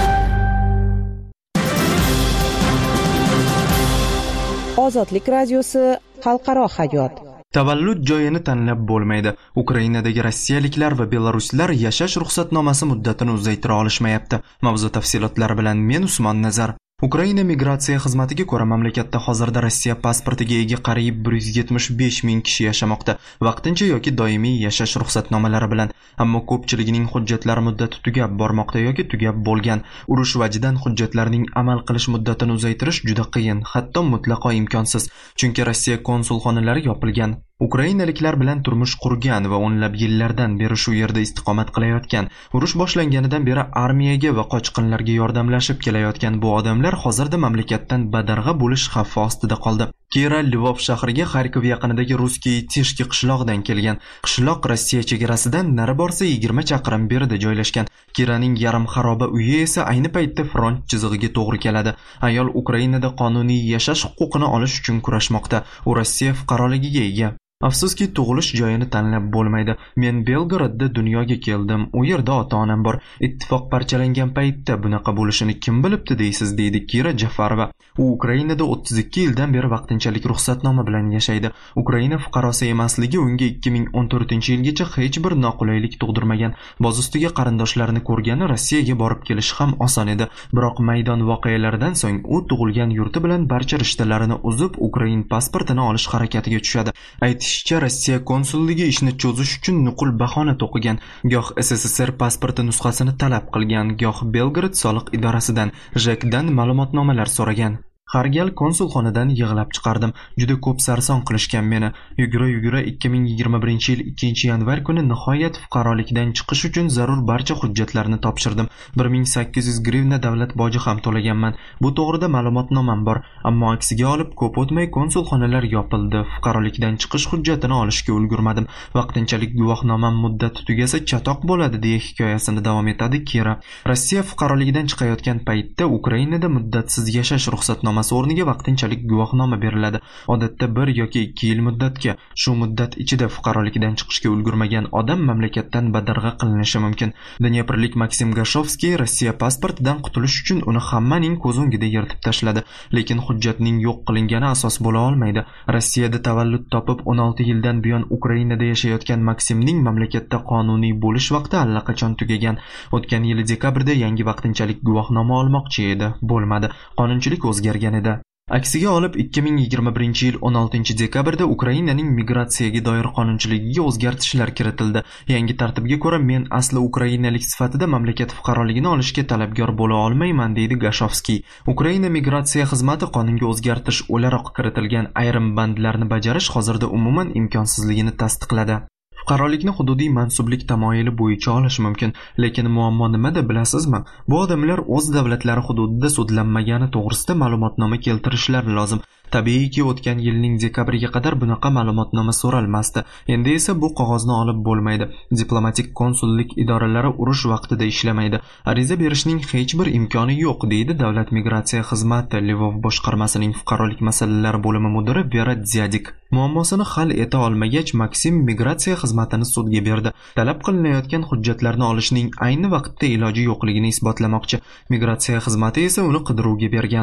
Ozodlik radiosi xalqaro hayot. Tavallud joyini tanlab bo'lmaydi. Ukrainadagi rossiyaliklar va belaruslar yashash ruxsatnomasi muddatini uzaytira olishmayapti. Mavzu tafsilotlari bilan men Usmon Nazar. Ukraina migratsiya xizmatiga ko'ra mamlakatda hozirda Rossiya pasportiga ega qariyb 175 ming kishi yashamoqda, vaqtincha yoki doimiy yashash ruxsatnomalari bilan. Ammo ko'pchiligining hujjatlari muddati tugab bormoqda yoki tugab bo'lgan. Urush vajidan hujjatlarning amal qilish muddatini uzaytirish juda qiyin, hatto mutlaqo imkonsiz, chunki Rossiya konsulxonalari yopilgan. Ukrainaliklar bilan turmush qurgan va o'nlab yillardan beri shu yerda istiqomat qilayotgan, urush boshlanganidan beri armiyaga va qochqinlarga yordamlashib kelayotgan bu odamlar hozirda mamlakatdan badarg'a bo'lish xavfi ostida qoldi. Kira Lvov shahriga Xarkov yaqinidagi Ruskiy Tishki qishlog'idan kelgan. Qishloq Rossiya chegarasidan nari borsa 20 chaqirim berida joylashgan. Kiraning yarim xaroba uyi esa ayni paytda front chizig'iga to'g'ri keladi. Ayol Ukrainada qonuniy yashash huquqini olish uchun kurashmoqda. U Rossiya fuqaroligiga ega. Afsuski tug'ilish joyini tanlab bo'lmaydi. Men Belgradda dunyoga keldim. U yerda ota-onam bor. Ittifoq parchalangan paytda bunaqa bo'lishini kim bilibdi deysiz, deydi Kira Jafarova. U Ukrainada 32 yildan beri vaqtinchalik ruxsatnoma bilan yashaydi. Ukraina fuqarosi emasligi unga 2014-yilgacha hech bir noqulaylik tug'dirmagan. Boz ustiga qarindoshlarini ko'rgani Rossiyaga borib kelish ham oson edi. Biroq maydon voqealaridan so'ng u tug'ilgan yurti bilan barcha rishtalarini uzib, Ukrain pasportini olish harakatiga tushadi. Aytishicha, Rossiya konsulligi ishni cho'zish uchun nuqul bahona to'qigan. Goh SSSR pasporti nusxasini talab qilgan, goh Belgrad soliq idorasidan, JEKdan ma'lumotnomalar so'ragan. Har gal konsulxonadan yig'lab chiqardim. Juda ko'p sarson qilishgan meni. Yugura 2021-yil 2-yanvar kuni nihoyat fuqarolikdan chiqish uchun zarur barcha hujjatlarni topshirdim. 1800 grivna davlat boji ham to'laganman. Bu to'g'rida ma'lumotnomam bor, ammo aksiga olib ko'p o'tmay konsulxonalar yopildi. Fuqarolikdan chiqish hujjatini olishga ulgurmadim. Vaqtinchalik guvohnomam muddati tugasa chatoq bo'ladi deya hikoyasini davom etadi Kira. Rossiya fuqaroligidan chiqayotgan paytda Ukrainada muddatsiz yashash ruxsatnomasi o'rniga vaqtinchalik guvohnoma beriladi. Odatda 1 yoki 2 yil muddatga. Shu muddat ichida fuqarolikdan chiqishga ulgurmagan odam mamlakatdan badarg'a qilinishi mumkin. Dnyeprlik Maksim Gashovskiy Rossiya pasportidan qutulish uchun uni hammaning ko'z o'ngida yirtib tashladi, lekin hujjatning yo'q qilingani asos bo'la olmaydi. Rossiyada tavallud topib 16 yildan buyon Ukrainada yashayotgan Maksimning mamlakatda qonuniy bo'lish vaqti allaqachon tugagan. O'tgan yil dekabrda yangi vaqtinchalik guvohnoma olmoqchi edi, bo'lmadi. Qonunchilik o'zgargan edi. Aksiga olib 2021-yil 16-dekabrda Ukrainaning migratsiyaga doir qonunchiligiga o'zgartishlar kiritildi. Yangi tartibga ko'ra men asli ukrainalik sifatida mamlakat fuqaroligini olishga talabgor bo'la olmayman, deydi Gashovskiy. Ukraina migratsiya xizmati qonunga o'zgartirish o'laroq kiritilgan ayrim bandlarni bajarish hozirda umuman imkonsizligini tasdiqladi. Fuqarolikni hududiy mansublik tamoyili bo'yicha olish mumkin, lekin muammo nimada bilasizmi? Bu odamlar o'z davlatlari hududida sudlanmagani to'g'risida ma'lumotnoma keltirishlari lozim. Tabiiyki, o'tgan yilning dekabriga qadar bunaqa ma'lumotnoma so'ralmasdi. Endi esa bu qog'ozni olib bo'lmaydi. Diplomatik konsullik idoralari urush vaqtida ishlamaydi. Ariza berishning hech bir imkoni yo'q, deydi Davlat migratsiya xizmati Lvov boshqarmasining fuqarolik masalalari bo'limi mudiri Vera Dzyadik. Muammosini hal eta olmagach, Maksim migratsiya xizmatini sudga berdi. Talab qilinayotgan hujjatlarni olishning ayni vaqtda iloji yo'qligini isbotlamoqchi. Migratsiya xizmati esa uni qidiruvga bergan.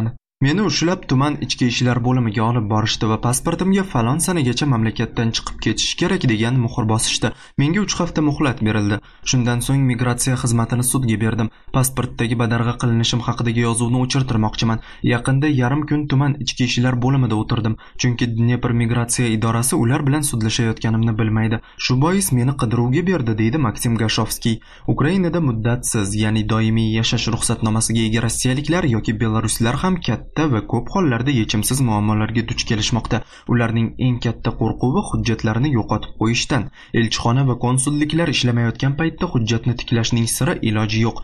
Meni ushlab tuman ichki ishlar bo'limiga olib borishdi va pasportimga falon sanagacha mamlakatdan chiqib ketish kerak degan muhr bosishdi. Menga 3 hafta muhlat berildi. Shundan so'ng migratsiya xizmatini sudga berdim. Pasportdagi badarg'a qilinishim haqidagi yozuvni o'chirtirmoqchiman. Yaqinda yarim kun tuman ichki ishlar bo'limida o'tirdim, chunki Dnepr migratsiya idorasi ular bilan sudlashayotganimni bilmaydi. Shu bois meni qidiruvga berdi, deydi Maksim Gashovskiy. Ukrainada muddatsiz, ya'ni doimiy yashash ruxsatnomasiga ega rossiyaliklar yoki belaruslar ham katta va ko'p hollarda yechimsiz muammolarga duch kelishmoqda. Ularning eng katta qo'rquvi hujjatlarini yo'qotib qo'yishdan. Elchixona va konsulliklar ishlamayotgan paytda hujjatni tiklashning sira iloji yo'q.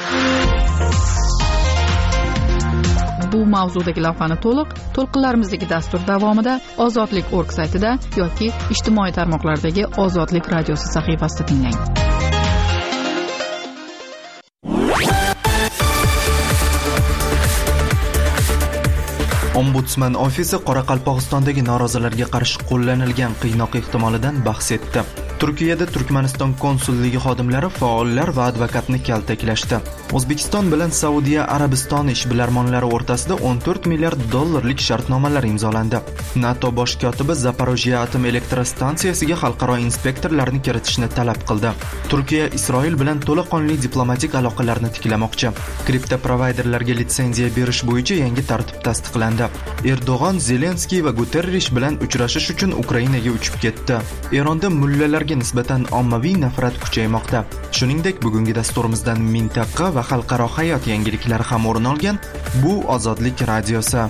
Bu mavzudagi lavhani to'lqinlarimizdagi dastur davomida Ozodlik.org saytida yoki ijtimoiy tarmoqlardagi Ozodlik radiosi sahifasida tinglang. Ombudsman ofisi Qoraqalpog'istondagi norozilarga qarshi qo'llanilgan qiynoq ehtimolidan bahs etdi. Turkiyada Turkmaniston konsulligi xodimlari faollar va advokatni kaltaklashdi. O'zbekiston bilan Saudiya Arabistoni ishbilarmonlari o'rtasida 14 milliard dollarlik shartnomalar imzolandi. NATO bosh kotibi Zaporojye atom elektrostansiyasiga xalqaro inspektorlarni kiritishni talab qildi. Turkiya Isroil bilan to'laqonli diplomatik aloqalarni tiklamoqchi. Kriptoprovayderlarga litsenziya berish bo'yicha yangi tartib tasdiqlandi. Erdo'g'on Zelenskiy va Guterrish bilan uchrashish uchun Ukrainaga uchib ketdi. Eronda mullalarga nisbatan ommaviy nafrat kuchaymoqda. Shuningdek, bugungi dasturimizdan mintaqa va xalqaro hayot yangiliklari ham o'rin olgan. Bu Ozodlik radiosi.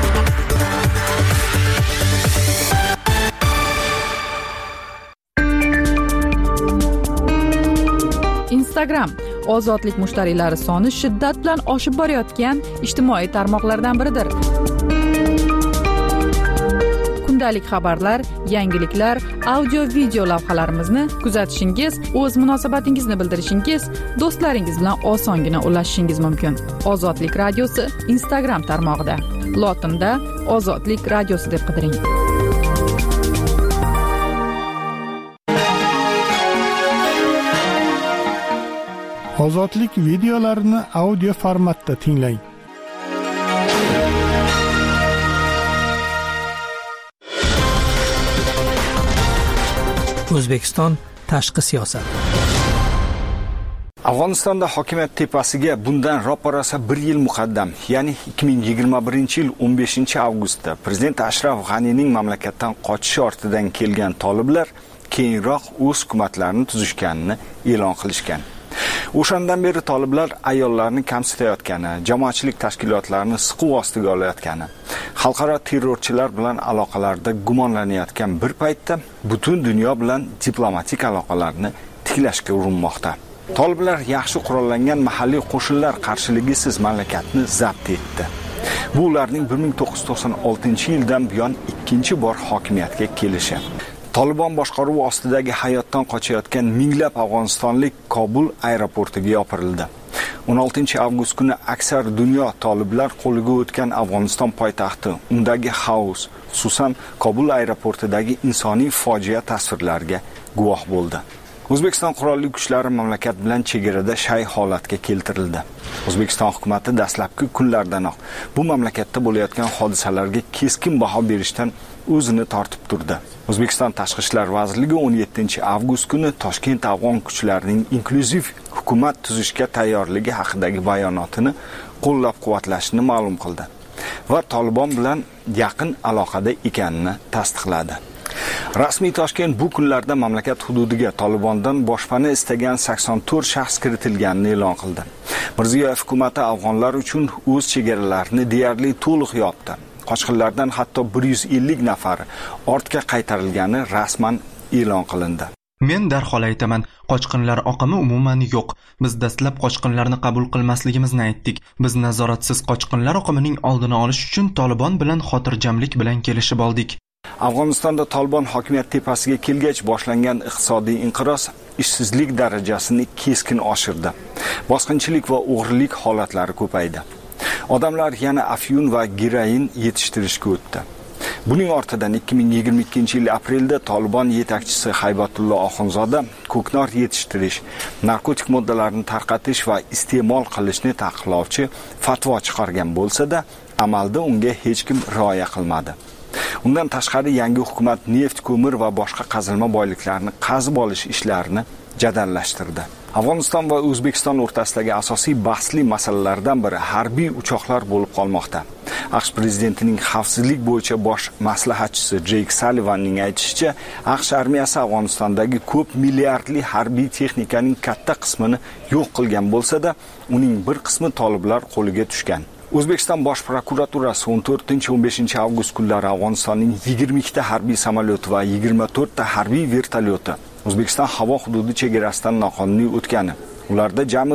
Instagram ozodlik mushtariylari soni shiddat bilan oshib borayotgan ijtimoiy tarmoqlardan biridir. Kundalik xabarlar, yangiliklar, audio-video lavhalarimizni kuzatishingiz, o'z munosabatingizni bildirishingiz, do'stlaringiz bilan osongina ulashishingiz mumkin. Ozodlik radiosi Instagram tarmog'ida. Lotinda Ozodlik radiosi deb qidiring. Ozodlik videolarini audio formatda tinglang. O'zbekiston tashqi siyosat. Afg'onistonda hokimiyat tepasiga bundan ro'parasa 1 yil muqaddam, ya'ni 2021-yil 15-avgustda prezident Ashraf G'anining mamlakatdan qochishi ortidan kelgan toliblar keyinroq o'z hukumatlarini tuzishganini e'lon qilishgan. O'shandan beri toliblar ayollarni kamsitayotgani, jamoatchilik tashkilotlarini siquv ostiga olayotgani, xalqaro terrorchilar bilan aloqalarda gumonlanayotgan bir paytda butun dunyo bilan diplomatik aloqalarni tiklashga urinmoqda. Toliblar yaxshi qurollangan mahalliy qo'shinlar qarshiligisiz mamlakatni zabt etdi. Bu ularning 1996-yildan buyon ikkinchi bor hokimiyatga kelishi. Tolibon boshqaruvi ostidagi hayotdan qochayotgan minglab afg'onistonlik Kobul aeroportiga yopirildi. 16-avgust kuni aksar dunyo toliblar qo'liga o'tgan Afg'oniston poytaxti, undagi xaos, xususan Kobul aeroportidagi insoniy fojia tasvirlariga guvoh bo'ldi. O'zbekiston qurolli kuchlari mamlakat bilan chegarada shay holatga keltirildi. O'zbekiston hukumatı dastlabki kunlardanoq bu mamlakatda bo'layotgan hodisalarga keskin baho berishdan o'zini tortib turdi. O'zbekiston Tashqi ishlar vazirligi 17-avgust kuni Toshkent afg'on kuchlarining inklyuziv hukumat tuzishga tayyorligi haqidagi bayonotini qo'llab-quvvatlashini ma'lum qildi va Tolibon bilan yaqin aloqada ekanini tasdiqladi. Rasmiy Toshkent bu kunlarda mamlakat hududiga Tolibondan boshpana istagan 84 shaxs kiritilganini e'lon qildi. Mirziyoyev hukumatı afg'onlar uchun o'z chegaralarini deyarli to'liq yopdi. Qochqinlardan hatto 150 nafari ortga qaytarilgani rasman e'lon qilindi. Men darhol aytaman, qochqinlar oqimi umuman yo'q. Biz dastlab qochqinlarni qabul qilmasligimizni aytdik. Biz nazoratsiz qochqinlar oqimining oldini olish uchun Tolibon bilan xotirjamlik bilan kelishib oldik. Afg'onistonda Tolibon hokimiyat tepasiga kelgach boshlangan iqtisodiy inqiroz ishsizlik darajasini keskin oshirdi. Bosqinchilik va o'g'rilik holatlari ko'paydi. Odamlar yana afyun va geroin yetishtirishga o'tdi. Buning ortidan 2022-yil aprelda Tolibon yetakchisi Haybatullo Oxunzoda ko'knor yetishtirish, narkotik moddalarni tarqatish va iste'mol qilishni taqiqlovchi fatvo chiqargan bo'lsa-da, amalda unga hech kim rioya qilmadi. Undan tashqari yangi hukumat neft, ko'mir va boshqa qazilma boyliklarini qazib olish ishlarini jadallashtirdi. Afg'oniston va O'zbekiston o'rtasidagi asosiy bahsli masalalardan biri harbiy uchoqlar bo'lib qolmoqda. AQSh prezidentining xavfsizlik bo'yicha bosh maslahatchisi Jeyk Sallivanning aytishicha, AQSh armiyasi Afg'onistondagi ko'p milliardli harbiy texnikaning katta qismini yo'q qilgan bo'lsa-da, uning bir qismi toliblar qo'liga tushgan. O'zbekiston Bosh prokuraturasi 14-15 avgust kunlari Afg'onistonning 22 ta harbiy samolyoti va 24 ta harbiy vertolyoti O'zbekiston havo hududi chegarasidan noqonuniy o'tgani, ularda jami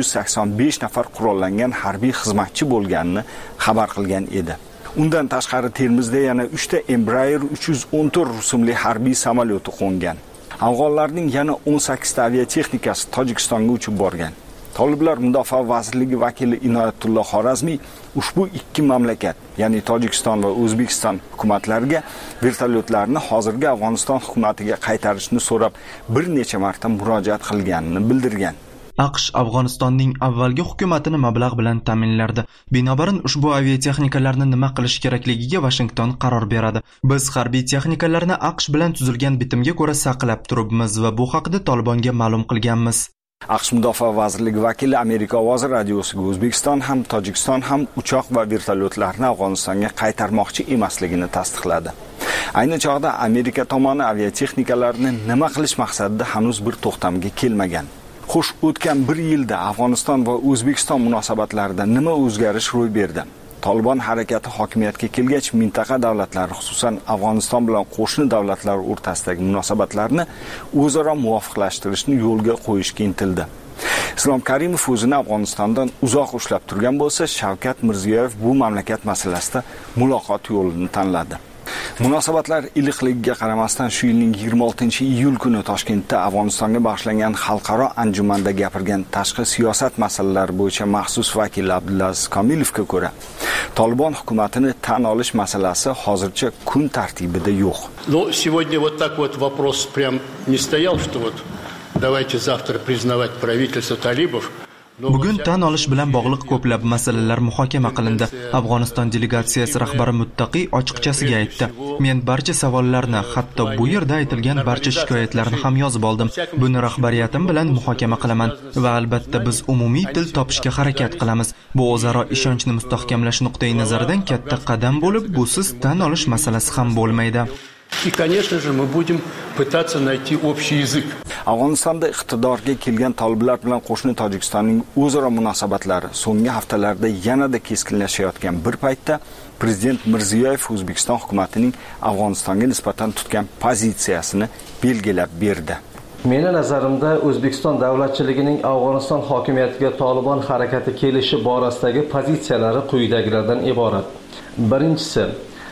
585 nafar qurollangan harbiy xizmatchi bo'lganini xabar qilgan edi. Undan tashqari Termizda yana 3 ta Embraer 314 rusumli harbiy samolyoti qo'ngan. Afg'onlarning yana 18 ta aviatexnikasi Tojikistonga uchib borgan. Toliblar Mudofaa vazirligi vakili Inoyatullo Xorazmiy ushbu ikki mamlakat, ya'ni Tojikiston va O'zbekiston hukumatlariga vertolyotlarni hozirgi Afg'oniston hukumatiga qaytarishni so'rab bir necha marta murojaat qilganini bildirgan. AQSh Afg'onistonning avvalgi hukumatini mablag' bilan ta'minlardi. Binobarin ushbu aviatexnikalarni nima qilish kerakligiga Washington qaror beradi. Biz harbiy texnikalarni AQSh bilan tuzilgan bitimga ko'ra saqlab turibmiz va bu haqida Tolibonga ma'lum qilganmiz. AQSh Mudofaa vazirligi vakili Amerika ovozi radiosiga O'zbekiston ham Tojikiston ham uchoq va vertolyotlarni Afg'onistonga qaytarmoqchi emasligini tasdiqladi. Ayni chog'da Amerika tomoni aviatexnikalarni nima qilish maqsadida hanuz bir to'xtamga kelmagan. Xo'sh, o'tgan bir yilda Afg'oniston va O'zbekiston munosabatlarida nima o'zgarish ro'y berdi? Tolibon harakati hokimiyatga kelgach, mintaqa davlatlari, xususan Afg'oniston bilan qo'shni davlatlar o'rtasidagi munosabatlarni o'zaro muvofiqlashtirishni yo'lga qo'yishga intildi. Islom Karimov o'zini Afg'onistondan uzoq ushlab turgan bo'lsa, Shavkat Mirziyoyev bu mamlakat masalasida muloqot yo'lini tanladi. Munosabatlar iliqligiga qaramasdan shu yilning 26-iyul kuni Toshkentda Afg'onistonga bag'ishlangan xalqaro anjumanda gapirgan tashqi siyosat masalalari bo'yicha maxsus vakil Abdulaziz Komilovga ko'ra, Tolibon hukumatini tan olish masalasi hozircha kun tartibida yo'q. Но сегодня вот так вот вопрос прям не стоял, что вот давайте завтра признавать правительство талибов. Bugun tan olish bilan bog'liq ko'plab masalalar muhokama qilindi. Afg'oniston delegatsiyasi rahbari Muttaqi ochiqchasiga aytdi: "Men barcha savollarni, hatto bu yerda aytilgan barcha shikoyatlarni ham yozib oldim. Buni rahbariyatim bilan muhokama qilaman va albatta biz umumiy til topishga harakat qilamiz. Bu o'zaro ishonchni mustahkamlash nuqtai nazaridan katta qadam bo'lib, busiz tan olish masalasi ham bo'lmaydi." И, конечно же, мы будем пытаться найти общий языk. Afg'onistonda iqtidorga kelgan toliblar bilan qo'shni Tojikistonning o'zaro munosabatlari so'nggi haftalarda yanada keskinlashayotgan bir paytda Prezident Mirziyoyev O'zbekiston hukumatining Afg'onistonga nisbatan tutgan pozitsiyasini belgilab berdi. Meni nazarimda O'zbekiston davlatchiligining Afg'oniston hokimiyatiga Tolibon harakati kelishi borasidagi pozitsiyalari quyidagilardan iborat. Birinchisi,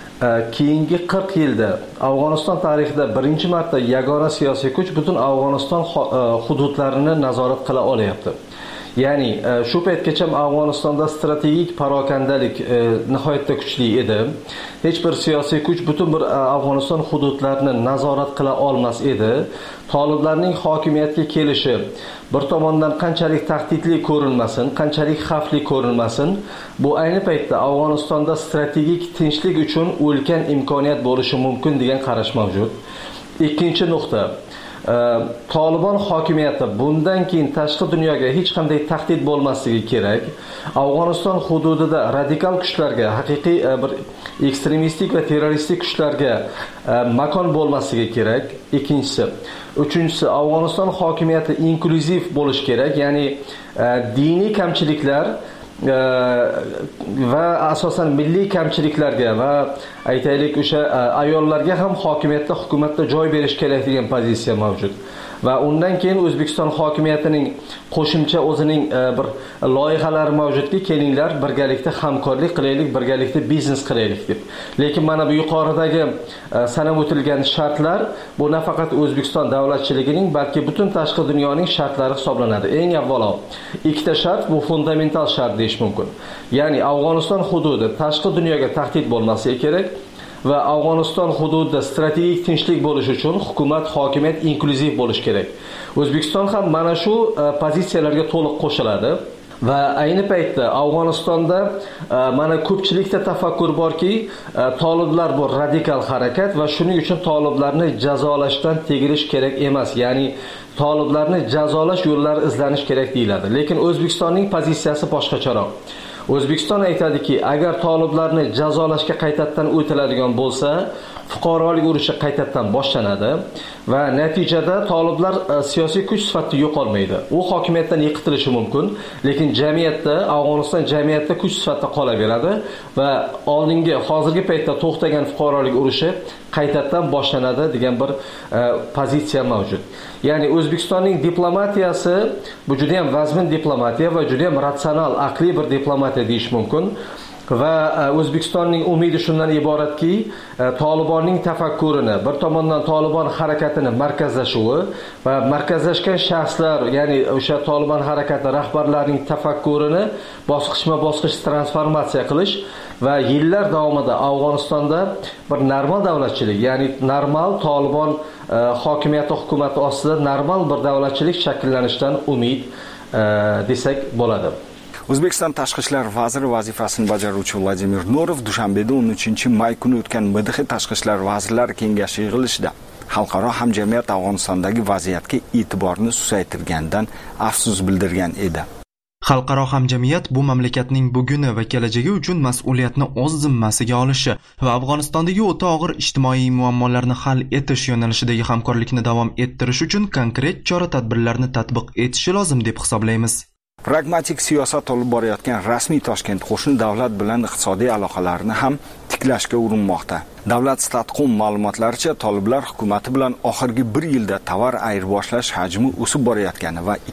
keyingi 40 yilda Afg'oniston tarixida birinchi marta yagona siyosiy kuch butun Afg'oniston hududlarini nazorat qila olyapti. Ya'ni shu paytgacha Afg'onistonda strategik parokandalik nihoyatda kuchli edi. Hech bir siyosiy kuch butun bir Afg'oniston hududlarini nazorat qila olmas edi. Toliblarning hokimiyatga kelishi bir tomondan qanchalik tahdidli ko'rinmasin, qanchalik xavfli ko'rinmasin, bu ayni paytda Afg'onistonda strategik tinchlik uchun ulkan imkoniyat bo'lishi mumkin degan qarash mavjud. Ikkinchi nuqta, Tolibon hokimiyati bundan keyin tashqi dunyoga hech qanday tahdid bo'lmasligi kerak. Afg'oniston hududida radikal kuchlarga, haqiqiy bir ekstremistik va terroristik kuchlarga makon bo'lmasligi kerak. Ikkinchisi, uchinchisi, Afg'oniston hokimiyati inklyuziv bo'lish kerak, ya'ni diniy kamchiliklar va asosan milliy kamchiliklarga va aytaylik o'sha ayollarga ham hokimiyatda, hukumatda joy berish kerak degan pozitsiya mavjud. Va undan keyin O'zbekiston hokimiyatining qo'shimcha o'zining bir loyihalari mavjudki, kelinglar birgalikda hamkorlik qilaylik, birgalikda biznes qilaylik deb. Lekin mana bu yuqoridagi sanab o'tilgan shartlar bu nafaqat O'zbekiston davlatchiligining, balki butun tashqi dunyoning shartlari hisoblanadi. Eng avvalo, ikkita shart, bu fundamental shart deyish mumkin. Ya'ni Afg'oniston hududi tashqi dunyoga tahdid bo'lmasligi kerak va Afg'oniston hududida strategik tinchlik bo'lish uchun hukumat, hokimiyat inklyuziv bo'lish kerak. O'zbekiston ham mana shu pozitsiyalarga to'liq qo'shiladi. Va ayni paytda Afg'onistonda mana ko'pchilikda tafakkur borki, toliblar bu radikal harakat va shuning uchun toliblarni jazolashdan tegirish kerak emas. Ya'ni toliblarni jazolash yo'llari izlanish kerak deyiladi. Lekin O'zbekistonning pozitsiyasi boshqacharoq. O'zbekiston aytadiki, agar toliblarni jazolashga qaytadan o'tiladigan bo'lsa, fuqarolik urushi qaytadan boshlanadi va natijada toliblar siyosiy kuch sifatida yo'qolmaydi. U hokimiyatdan yiqitilishi mumkin, lekin jamiyatda, Afg'oniston jamiyatda kuch sifatida qolaveradi va hozirgi paytda to'xtagan fuqarolik urushi qaytadan boshlanadi degan bir pozitsiya mavjud. Ya'ni O'zbekistonning diplomatiyasi bu juda ham vazmin diplomatiya va juda ham ratsional, aqliy bir diplomatiya deyish mumkin. Va O'zbekistonning umidi shundan iboratki, Tolibonning tafakkurini, bir tomondan Tolibon harakatini markazlashuvi va markazlashgan shaxslar, ya'ni o'sha Tolibon harakati rahbarlarining tafakkurini bosqichma-bosqich transformatsiya qilish va yillar davomida Afg'onistonda bir normal davlatchilik, ya'ni normal Tolibon hokimiyati hukumati ostida normal bir davlatchilik shakllanishdan umid desak bo'ladi. O'zbekiston Tashqi ishlar vaziri vazifasini bajaruvchi Vladimir Norov Dushanbeda 13-may kuni o'tgan MDH Tashqi ishlar vazirlari kengashi yig'ilishida xalqaro hamjamiyat Afg'onistondagi vaziyatga e'tiborni susaytirgandan afsus bildirgan edi. Xalqaro hamjamiyat bu mamlakatning buguni va kelajagi uchun mas'uliyatni o'z zimmasiga olishi va Afg'onistondagi o'ta og'ir ijtimoiy muammolarni hal etish yo'nalishidagi hamkorlikni davom ettirish uchun konkret chora-tadbirlarni tatbiq etishi lozim deb hisoblaymiz. Pragmatik siyosat olib borayotgan rasmiy Toshkent qo'shni davlat bilan iqtisodiy aloqalarni ham tiklashga urinmoqda. Davlat statqom ma'lumotlaricha, toliblar hukumati bilan oxirgi 1 yilda tovar ayirboshlash hajmi o'sib borayotgani va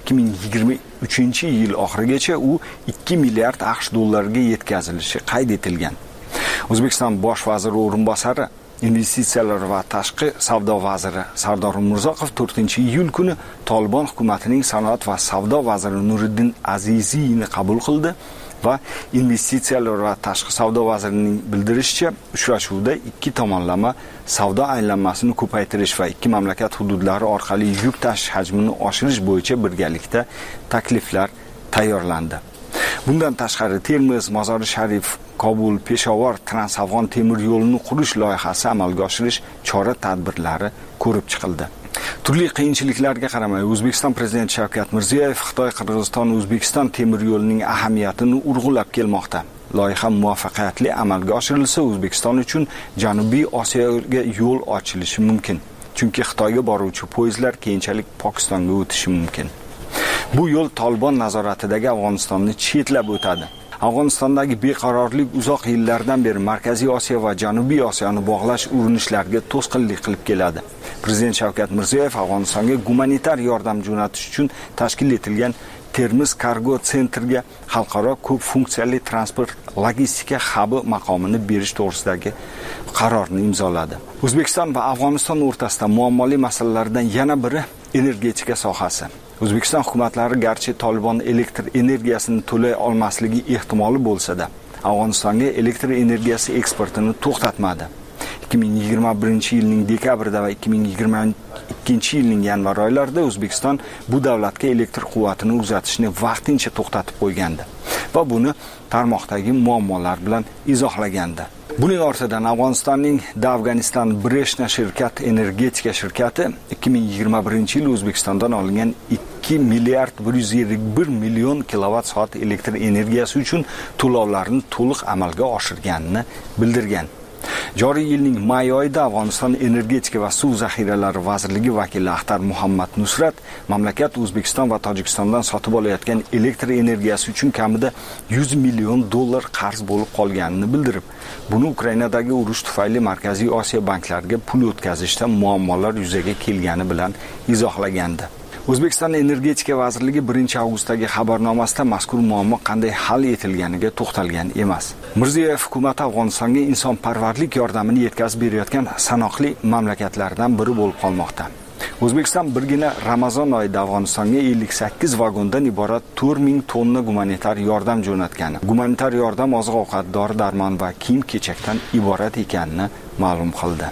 2023-yil oxirigacha u 2 milliard AQSh dollariga yetkazilishi qayd etilgan. O'zbekiston bosh vaziri o'rinbosari Investitsiyalar va tashqi savdo vaziri Sardor Umurzoqov 4-iyul kuni Tolibon hukumatining sanoat va savdo vaziri Nuriddin Aziziyni qabul qildi va investitsiyalar va tashqi savdo vazirining bildirishicha, uchrashuvda ikki tomonlama savdo aylanmasini ko'paytirish va ikki mamlakat hududlari orqali yuk tashish hajmini oshirish bo'yicha birgalikda takliflar tayyorlandi. Bundan tashqari Termiz, Mozori Sharif, Kobul, Peshawar transafg'on temir yo'lini qurish loyihasi amalga oshirish chora-tadbirlari ko'rib chiqildi. Turli qiyinchiliklarga qaramay O'zbekiston prezidenti Shavkat Mirziyoyev Xitoy, Qirg'iziston, O'zbekiston temir yo'lining ahamiyatini urg'ulab kelmoqda. Loyiha muvaffaqiyatli amalga oshirilsa, O'zbekiston uchun Janubiy Osiyoga yo'l ochilishi mumkin. Chunki Xitoyga boruvchi poyezdlar keyinchalik Pokistonga o'tishi mumkin. Bu yo'l Tolibon nazoratidagi Afg'onistonni chetlab o'tadi. Afg'onistondagi beqarorlik uzoq yillardan beri Markaziy Osiyo va Janubiy Osiyoni bog'lash urinishlariga to'sqinlik qilib keladi. Prezident Shavkat Mirziyoyev Afg'onistonga gumanitar yordam jo'natish uchun tashkil etilgan Termiz Kargo Centerga xalqaro ko'p funksiyali transport logistika hubi maqomini berish to'g'risidagi qarorni imzoladi. O'zbekiston va Afg'oniston o'rtasida muammoli masalalardan yana biri energetika sohasi. O'zbekiston hukumatlari garchi Tolibon elektr energiyasini to'lay olmasligi ehtimoli bo'lsa-da, Afg'onistonga elektr energiyasi eksportini to'xtatmadi. 2021-yilning dekabrida va 2022-yilning yanvar oylarida O'zbekiston bu davlatga elektr quvvatini uzatishni vaqtincha to'xtatib qo'ygandi va buni tarmoqdagi muammolar bilan izohlagandi. Buning ortidan Afg'onistonning Afg'oniston Breshna energetika shirkati 2021-yil O'zbekistondan olingan 2 milliard 121 million kilovatt-soat elektr energiyasi uchun to'lovlarni to'liq amalga oshirganini bildirgan. Joriy yilning may oyida Afg'oniston energetika va suv zaxiralari vazirligi vakili Axtar Muhammad Nusrat mamlakat O'zbekiston va Tojikistondan sotib olayotgan elektr energiyasi uchun kamida 100 million dollar qarz bo'lib qolganini bildirib, buni Ukrainadagi urush tufayli Markaziy Osiyo banklariga pul o'tkazishda muammolar yuzaga kelgani bilan izohlagandi. O'zbekiston Energetika vazirligi 1-avgustdagi xabarnomasida mazkur muammo qanday hal etilganiga to'xtalgan emas. Mirziyoyev hukumati Afg'onistonga insonparvarlik yordamini yetkazib berayotgan sanoqli mamlakatlardan biri bo'lib qolmoqda. O'zbekiston birgina Ramazon oyida Afg'onistonga 58 vagondan iborat 4000 tonna gumanitar yordam jo'natgani, gumanitar yordam oziq-ovqat, dori-darmon va kiyim-kechakdan iborat ekanini ma'lum qildi.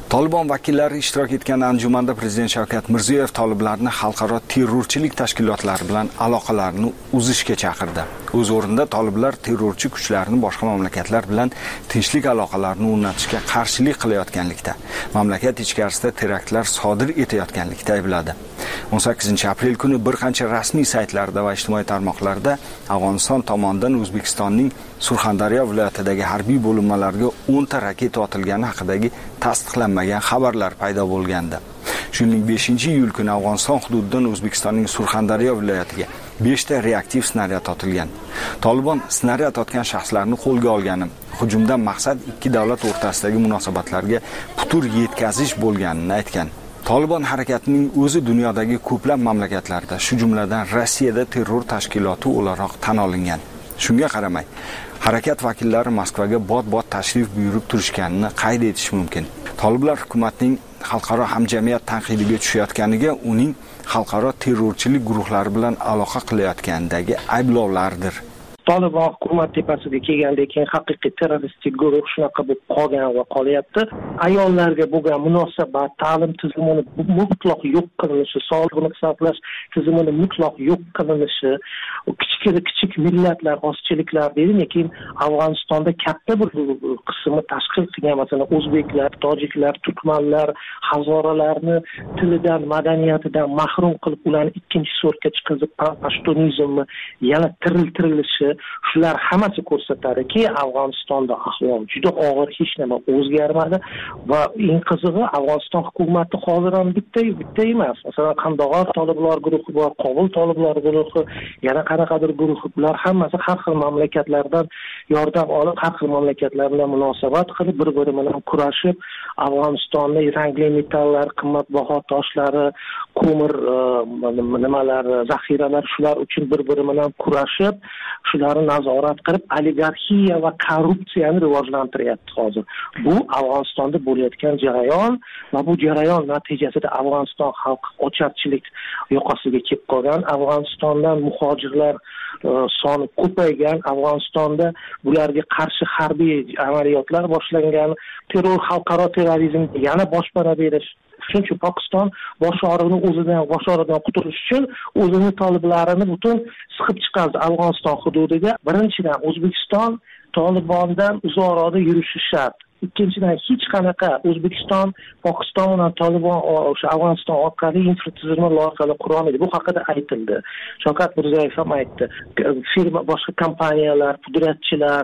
Tolibon vakillari ishtirok etgan anjumanda prezident Shavkat Mirziyoyev toliblarni xalqaro terrorchilik tashkilotlari bilan aloqalarini uzishga chaqirdi. O'z o'rnida toliblar terrorchi kuchlarni boshqa mamlakatlar bilan tinchlik aloqalarini o'rnatishga qarshilik qilayotganlikda, mamlakat ichkarisida teraktlar sodir etayotganlikda aybladi. 18-aprel kuni bir qancha rasmiy saytlarda va ijtimoiy tarmoqlarda Afg'oniston tomonidan O'zbekistonning Surxondaryo viloyatidagi harbiy bo'linmalarga 10 ta raketa otilgani haqidagi tasdiqlanmagan xabarlar paydo bo'lgandi. Shuningdek 5-iyul kuni Afg'oniston hududidan O'zbekistonning Surxondaryo viloyatiga 5 ta reaktiv snaryad otilgan. Tolibon snaryad otgan shaxslarni qo'lga olgani, hujumdan maqsad ikki davlat o'rtasidagi munosabatlarga putur yetkazish bo'lganini aytgan. Tolibon harakatining o'zi dunyodagi ko'plab mamlakatlarda, shu jumladan Rossiyada terror tashkiloti o'laroq tan olingan. Shunga qaramay, harakat vakillari Moskvaga bot-bot tashrif buyurib turishganini qayd etish mumkin. Toliblar hukumatning xalqaro hamjamiyat tanqidiga tushayotganiga uning xalqaro terrorchilik guruhlari bilan aloqa qilayotganidagi ayblovlardir. Tolibon hukumat tepasiga kelgandan keyin haqiqiy terroristik guruh shunaqa bo'lib qolgan va qolyapti. Ayollarga bo'lgan munosabat, ta'lim tizimini mutlaq yo'q qilinishi, sog'liqni saqlash tizimini mutlaq yo'q qilinishi, kichik millatlar, ozchiliklar deydi, lekin Afg'onistonda katta bir qismi tashkil qilgan, masalan, o'zbeklar, tojiklar, turkmanlar, hazoralarni tilidan, madaniyatidan mahrum qilib, ularni ikkinchi sortga chiqarib, pashtunizmni yana tiriltirishi, shular hammasi ko'rsatadiki, Afg'onistonda ahvol juda og'ir, hech nima o'zgarmadi va eng qizig'i Afg'oniston hukumati hozir ham bitta emas. Masalan, Qandog'or toliblar guruhi bor, Qobul toliblar guruhi, yana qanaqadir guruh, bular hammasi har xil mamlakatlardan yordam olib, har xil mamlakatlar bilan munosabat qilib, bir-biri bilan kurashib, Afg'onistonning rangli metallar, qimmatbaho toshlari, ko'mir nimalar, zaxiralar, shular uchun bir-biri bilan kurashib, shularni nazorat qilib, oligarxiya va korrupsiyani rivojlantiryapti hozir. Bu Afg'onistonda bo'layotgan jarayon va bu jarayon natijasida Afg'oniston xalqi ocharchilik yoqasiga kelib qolgan. Afg'onistondan muhojirlar soni ko'paygan. Afg'onistonda bularga qarshi harbiy amaliyotlar boshlangan. Xalqaro terrorizm yana boshpana berish. Shuning uchun Pokiston bosh og'rig'idan qutulish uchun o'zini toliblarini butun siqib chiqardi Afg'oniston hududiga. Birinchidan, O'zbekiston Tolibondan uzoqroqda yurishi shart. Ikkinchidan, hech qanaqa O'zbekiston Pokiston bilan Tolibon o'sha Afg'oniston orqali infratuzilma loyihalar qura olmaydi. Bu haqida aytildi. Shavkat Mirziyoyev ham aytdi. Firma, boshqa kompaniyalar, pudratchilar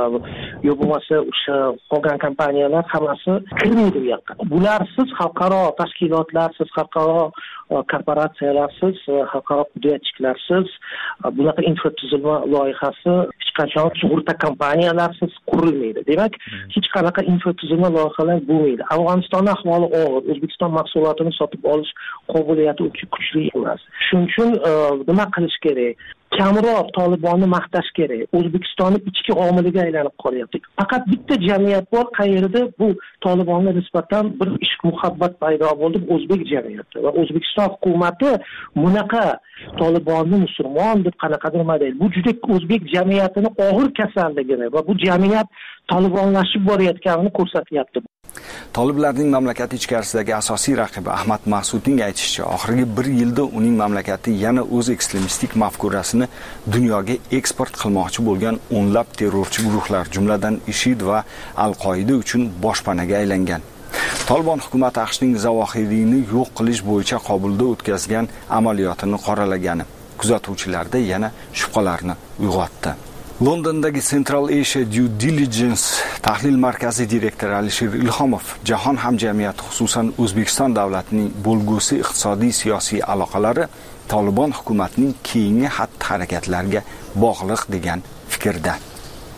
yo bo'lmasa o'sha qolgan kompaniyalar hammasi kirmaydi bu yoqqa. Bularsiz xalqaro tashkilotlarsiz, xalqaro korporatsiyalarsiz, xalqaro pudratchilarsiz, bunaqa infratuzilma loyihasi hech qachon sug'urta kompaniyalarsiz qurilmaydi. Demak, hech qanaqa infratuzilma loyihalar bo'lmaydi. Afg'onistonning ahvoli og'ir. O'zbekiston mahsulotini sotib olish qobiliyati kuchli emas. Shuning uchun nima qilish kerak? Kamroq Tolibonni maqtash kerak. O'zbekistonni ichki omiliga aylanib qolyapti. Faqat bitta jamiyat bor, qayerda bu Tolibonga nisbatan bir ishq muhabbat paydo bo'ldi, o'zbek jamiyati. Va O'zbekiston hukumati bunaqa Tolibonni musulmon deb qanaqadir nima deydi. Bu juda o'zbek jamiyatini og'ir kasalligini va bu jamiyat tolibonlashib borayotganini ko'rsatyapti. Toliblarning mamlakat ichkarisidagi asosiy raqibi Ahmad Mas'udning aytishicha, oxirgi 1 yilda uning mamlakati yana o'z ekstremistik mafkurasini dunyoga eksport qilmoqchi bo'lgan o'nlab terrorchi guruhlar, jumladan IShID va Al-Qoida uchun boshpanaga aylangan. Tolibon hukumati AQShning Zavohiriyni yo'q qilish bo'yicha Qobulda o'tkazgan amaliyotini qoralagani kuzatuvchilarda yana shubhalarni uyg'otdi. Londondagi Central Asia Due Diligence tahlil markazi direktori Alisher Ilhomov jahon hamjamiyati, xususan O'zbekiston davlatining bo'lgusi iqtisodiy siyosiy aloqalari Tolibon hukumatining keyingi xatti-harakatlariga bog'liq degan fikrda.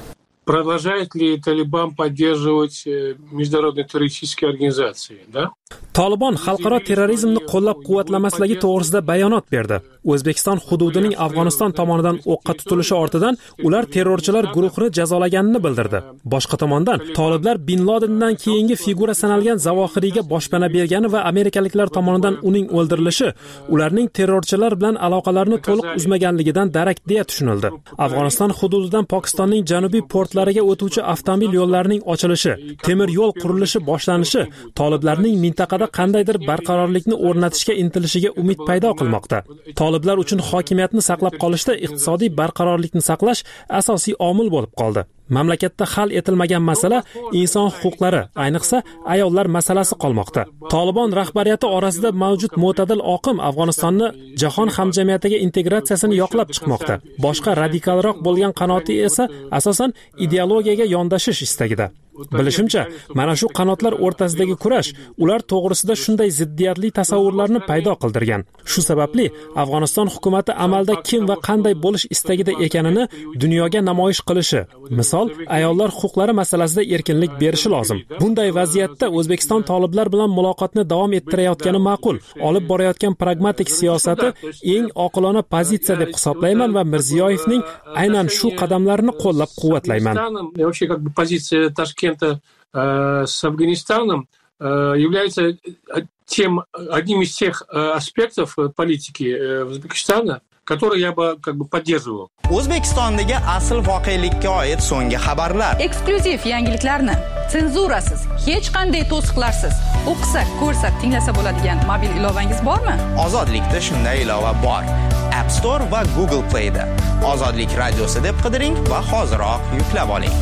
Продолжает ли Талибан поддерживать международные террористические организации, да? Tolibon xalqaro terrorizmni qo'llab-quvvatlamasligi to'g'risida bayonot berdi. O'zbekiston hududining Afg'oniston tomonidan o'qqa tutilishi ortidan ular terrorchilar guruhini jazolaganini bildirdi. Boshqa tomondan, toliblar Bin Ladendan keyingi figura sanalgan Zavohiriyga boshpana bergani va amerikaliklar tomonidan uning o'ldirilishi ularning terrorchilar bilan aloqalarini to'liq uzmaganligidan darak deya tushunildi. Afg'oniston hududidan Pokistonning janubiy portlariga o'tuvchi avtomobil yo'llarining ochilishi, temir yo'l qurilishi boshlanishi toliblarning mintaqada qandaydir barqarorlikni o'rnatishga intilishiga umid paydo qilmoqda. Toliblar uchun hokimiyatni saqlab qolishda iqtisodiy barqarorlikni saqlash asosiy omil bo'lib qoldi. Mamlakatda hal etilmagan masala inson huquqlari, ayniqsa ayollar masalasi qolmoqda. Tolibon rahbariyati orasida mavjud mo'tadil oqim Afg'onistonni jahon hamjamiyatiga integratsiyasini yoqlab chiqmoqda. Boshqa radikalroq bo'lgan qanoti esa asosan ideologiyaga yondashish istagida. Bilishimcha, mana shu qanotlar o'rtasidagi kurash ular to'g'risida shunday ziddiyatli tasavvurlarni paydo qildirgan. Shu sababli Afg'oniston hukuomati amalda kim va qanday bo'lish istagida ekanini dunyoga namoyish qilishi, misol, ayollar huquqlari masalasida erkinlik berishi lozim. Bunday vaziyatda O'zbekiston toliblar bilan muloqotni davom ettirayotgani ma'qul. Olib borayotgan pragmatik siyosati eng oqilona pozitsiya deb hisoblayman va Mirziyoyevning aynan shu qadamlarini qo'llab-quvvatlayman. С Афганистаном является одним из тех аспектов политики Узбекистана, который я бы поддерживал. O'zbekistondagi asl voqelikka oid so'nggi xabarlar. Eksklyuziv yangiliklarni senzurasiz, hech qanday to'siqlarsiz o'qisak, ko'rsak, tinglasa bo'ladigan mobil ilovangiz bormi? Ozodlikda shunday ilova bor. App Store va Google Play da. Ozodlik radiosi deb qidiring va hoziroq yuklab oling.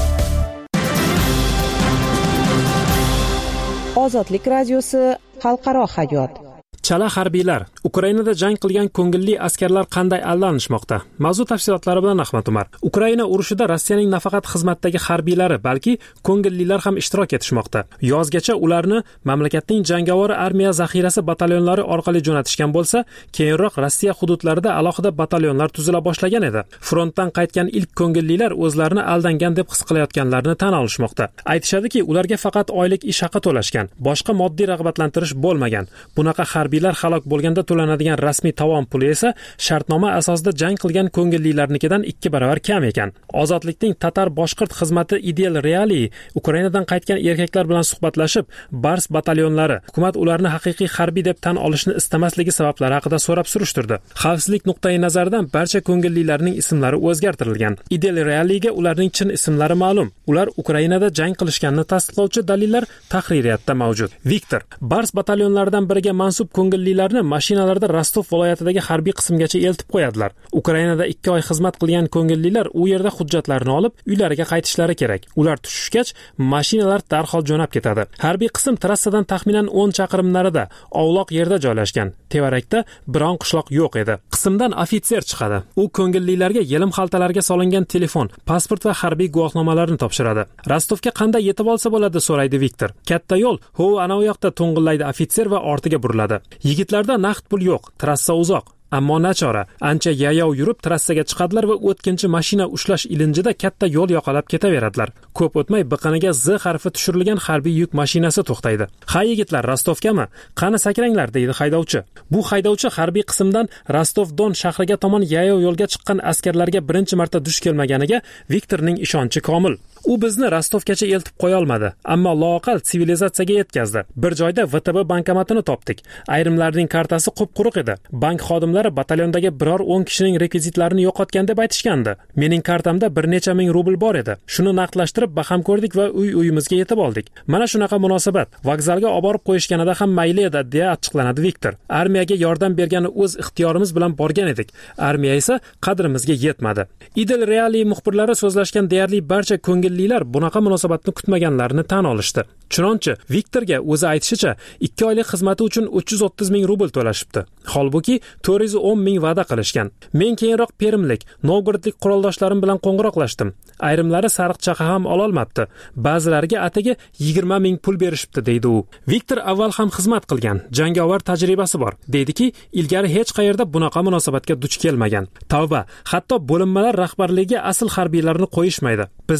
Ozodlik radiosi xalqaro hayot. Chala harbiylar, Ukrainada jang qilgan ko'ngilli askarlar qanday aldanishmoqda? Mavzu tafsilotlari bilan Ahmad Umar. Ukraina urushida Rossiyaning nafaqat xizmatdagi harbiylari, balki ko'ngillilar ham ishtirok etishmoqda. Yozgacha ularni mamlakatning jangovar armiya zaxirasi batalyonlari orqali jo'natishgan bo'lsa, keyinroq Rossiya hududlarida alohida batalyonlar tuzila boshlagan edi. Frontdan qaytgan ilk ko'ngillilar o'zlarini aldangan deb his qilayotganlarini tan olishmoqda. Aytishadiki, ularga faqat oylik ish haqi to'lashgan, boshqa moddiy rag'batlantirish bo'lmagan. Bunaqa harbiylar halok bo'lganda to'lanadigan rasmiy tovon puli esa shartnoma asosida jang qilgan ko'ngillilarnikidan 2 barobar kam ekan. Ozodlikning tatar boshqirt xizmati Idel Reali Ukrainadan qaytgan erkaklar bilan suhbatlashib, Bars batalyonlari hukumat ularni haqiqiy harbiy deb tan olishni istamasligi sabablari haqida so'rab surishtirdi. Xavfsizlik nuqtai nazaridan barcha ko'ngillilarning ismlari o'zgartirilgan. Idel Realiga ularning chin ismlari ma'lum. Ular Ukrainada jang qilishganini tasdiqlovchi dalillar tahririyatda mavjud. Viktor Bars batalyonlaridan biriga mansub ko'ngillilarni mashinalarda Rostov viloyatidagi harbiy qismgacha eltib qo'yadilar. Ukrainada 2 oy xizmat qilgan ko'ngillilar u yerda hujjatlarini olib, uylariga qaytishlari kerak. Ular tushishgach, mashinalar darhol jo'nab ketadi. Harbiy qism trassadan taxminan 10 chaqirim narida, ovloq yerda joylashgan. Tevarakda biron qishloq yo'q edi. Qismdan ofitser chiqadi. U ko'ngillilarga yelim xaltalarga solingan telefon, pasport va harbiy guvohnomalarni topshiradi. Rostovga qanday yetib olsa bo'ladi, so'raydi Viktor. Katta yo'l, ana u yoqda to'ng'illaydi ofitser va ortiga buriladi. Yigitlarda naqd pul yo'q, trassa uzoq. Ammo nachora, ancha yayov yurib trassaga chiqadilar va o'tkinchi mashina ushlash ilinjida katta yo'l yoqalab ketaveradilar. Ko'p o'tmay biqiniga Z harfi tushirilgan harbiy yuk mashinasi to'xtaydi. "Ha yigitlar, Rostovgami? Qani sakranglar", deydi haydovchi. Bu haydovchi harbiy qismdan Rostov-Don shahriga tomon yayov yo'lga chiqqan askarlarga birinchi marta duch kelmaganiga Viktorning ishonchi komil. U bizni Rostovgacha eltib qo'ya olmadi, ammo loaqal sivilizatsiyaga yetkazdi. Bir joyda VTB bankomatini topdik. Ayrimlarning kartasi qup-quruq edi. Bank xodimlari batalyondagi biror 10 kishining rekvizitlarini yo'qotgan deb aytishgandi. Mening kartamda bir necha ming rubl bor edi. Shuni naqdlashtirib baham ko'rdik va uyimizga yetib oldik. Mana shunaqa munosabat. Vokzalga olib borib qo'yishganida ham mayli edi, deya achchiqlanadi Viktor. Armiyaga yordam bergani o'z ixtiyorimiz bilan borgan edik. Armiya esa qadrimizga yetmadi. Idel Reali muxbirlari so'zlashgan deyarli barcha ko'ngillilar bunaqa munosabatni kutmaganlarini tan olishdi. Chunonchi Viktorga o'zi aytishicha 2 oylik xizmati uchun 330 ming rubl to'lashibdi. Holbuki 410 ming va'da qilishgan. Men keyinroq Permlik, Novgorodlik qo'roldoshlarim bilan qo'ng'iroqlashdim. Ayrimlari sariq chaqa ham ololmabdi. Ba'zilariga atigi 20 ming pul berishibdi, deydi u. Viktor avval ham xizmat qilgan, jangovar tajribasi bor. Deydiki, ilgari hech qayerda bunaqa munosabatga duch kelmagan. Tavba, hatto bo'linmalar rahbarligiga asl harbiylarni qo'yishmaydi. Bizning rota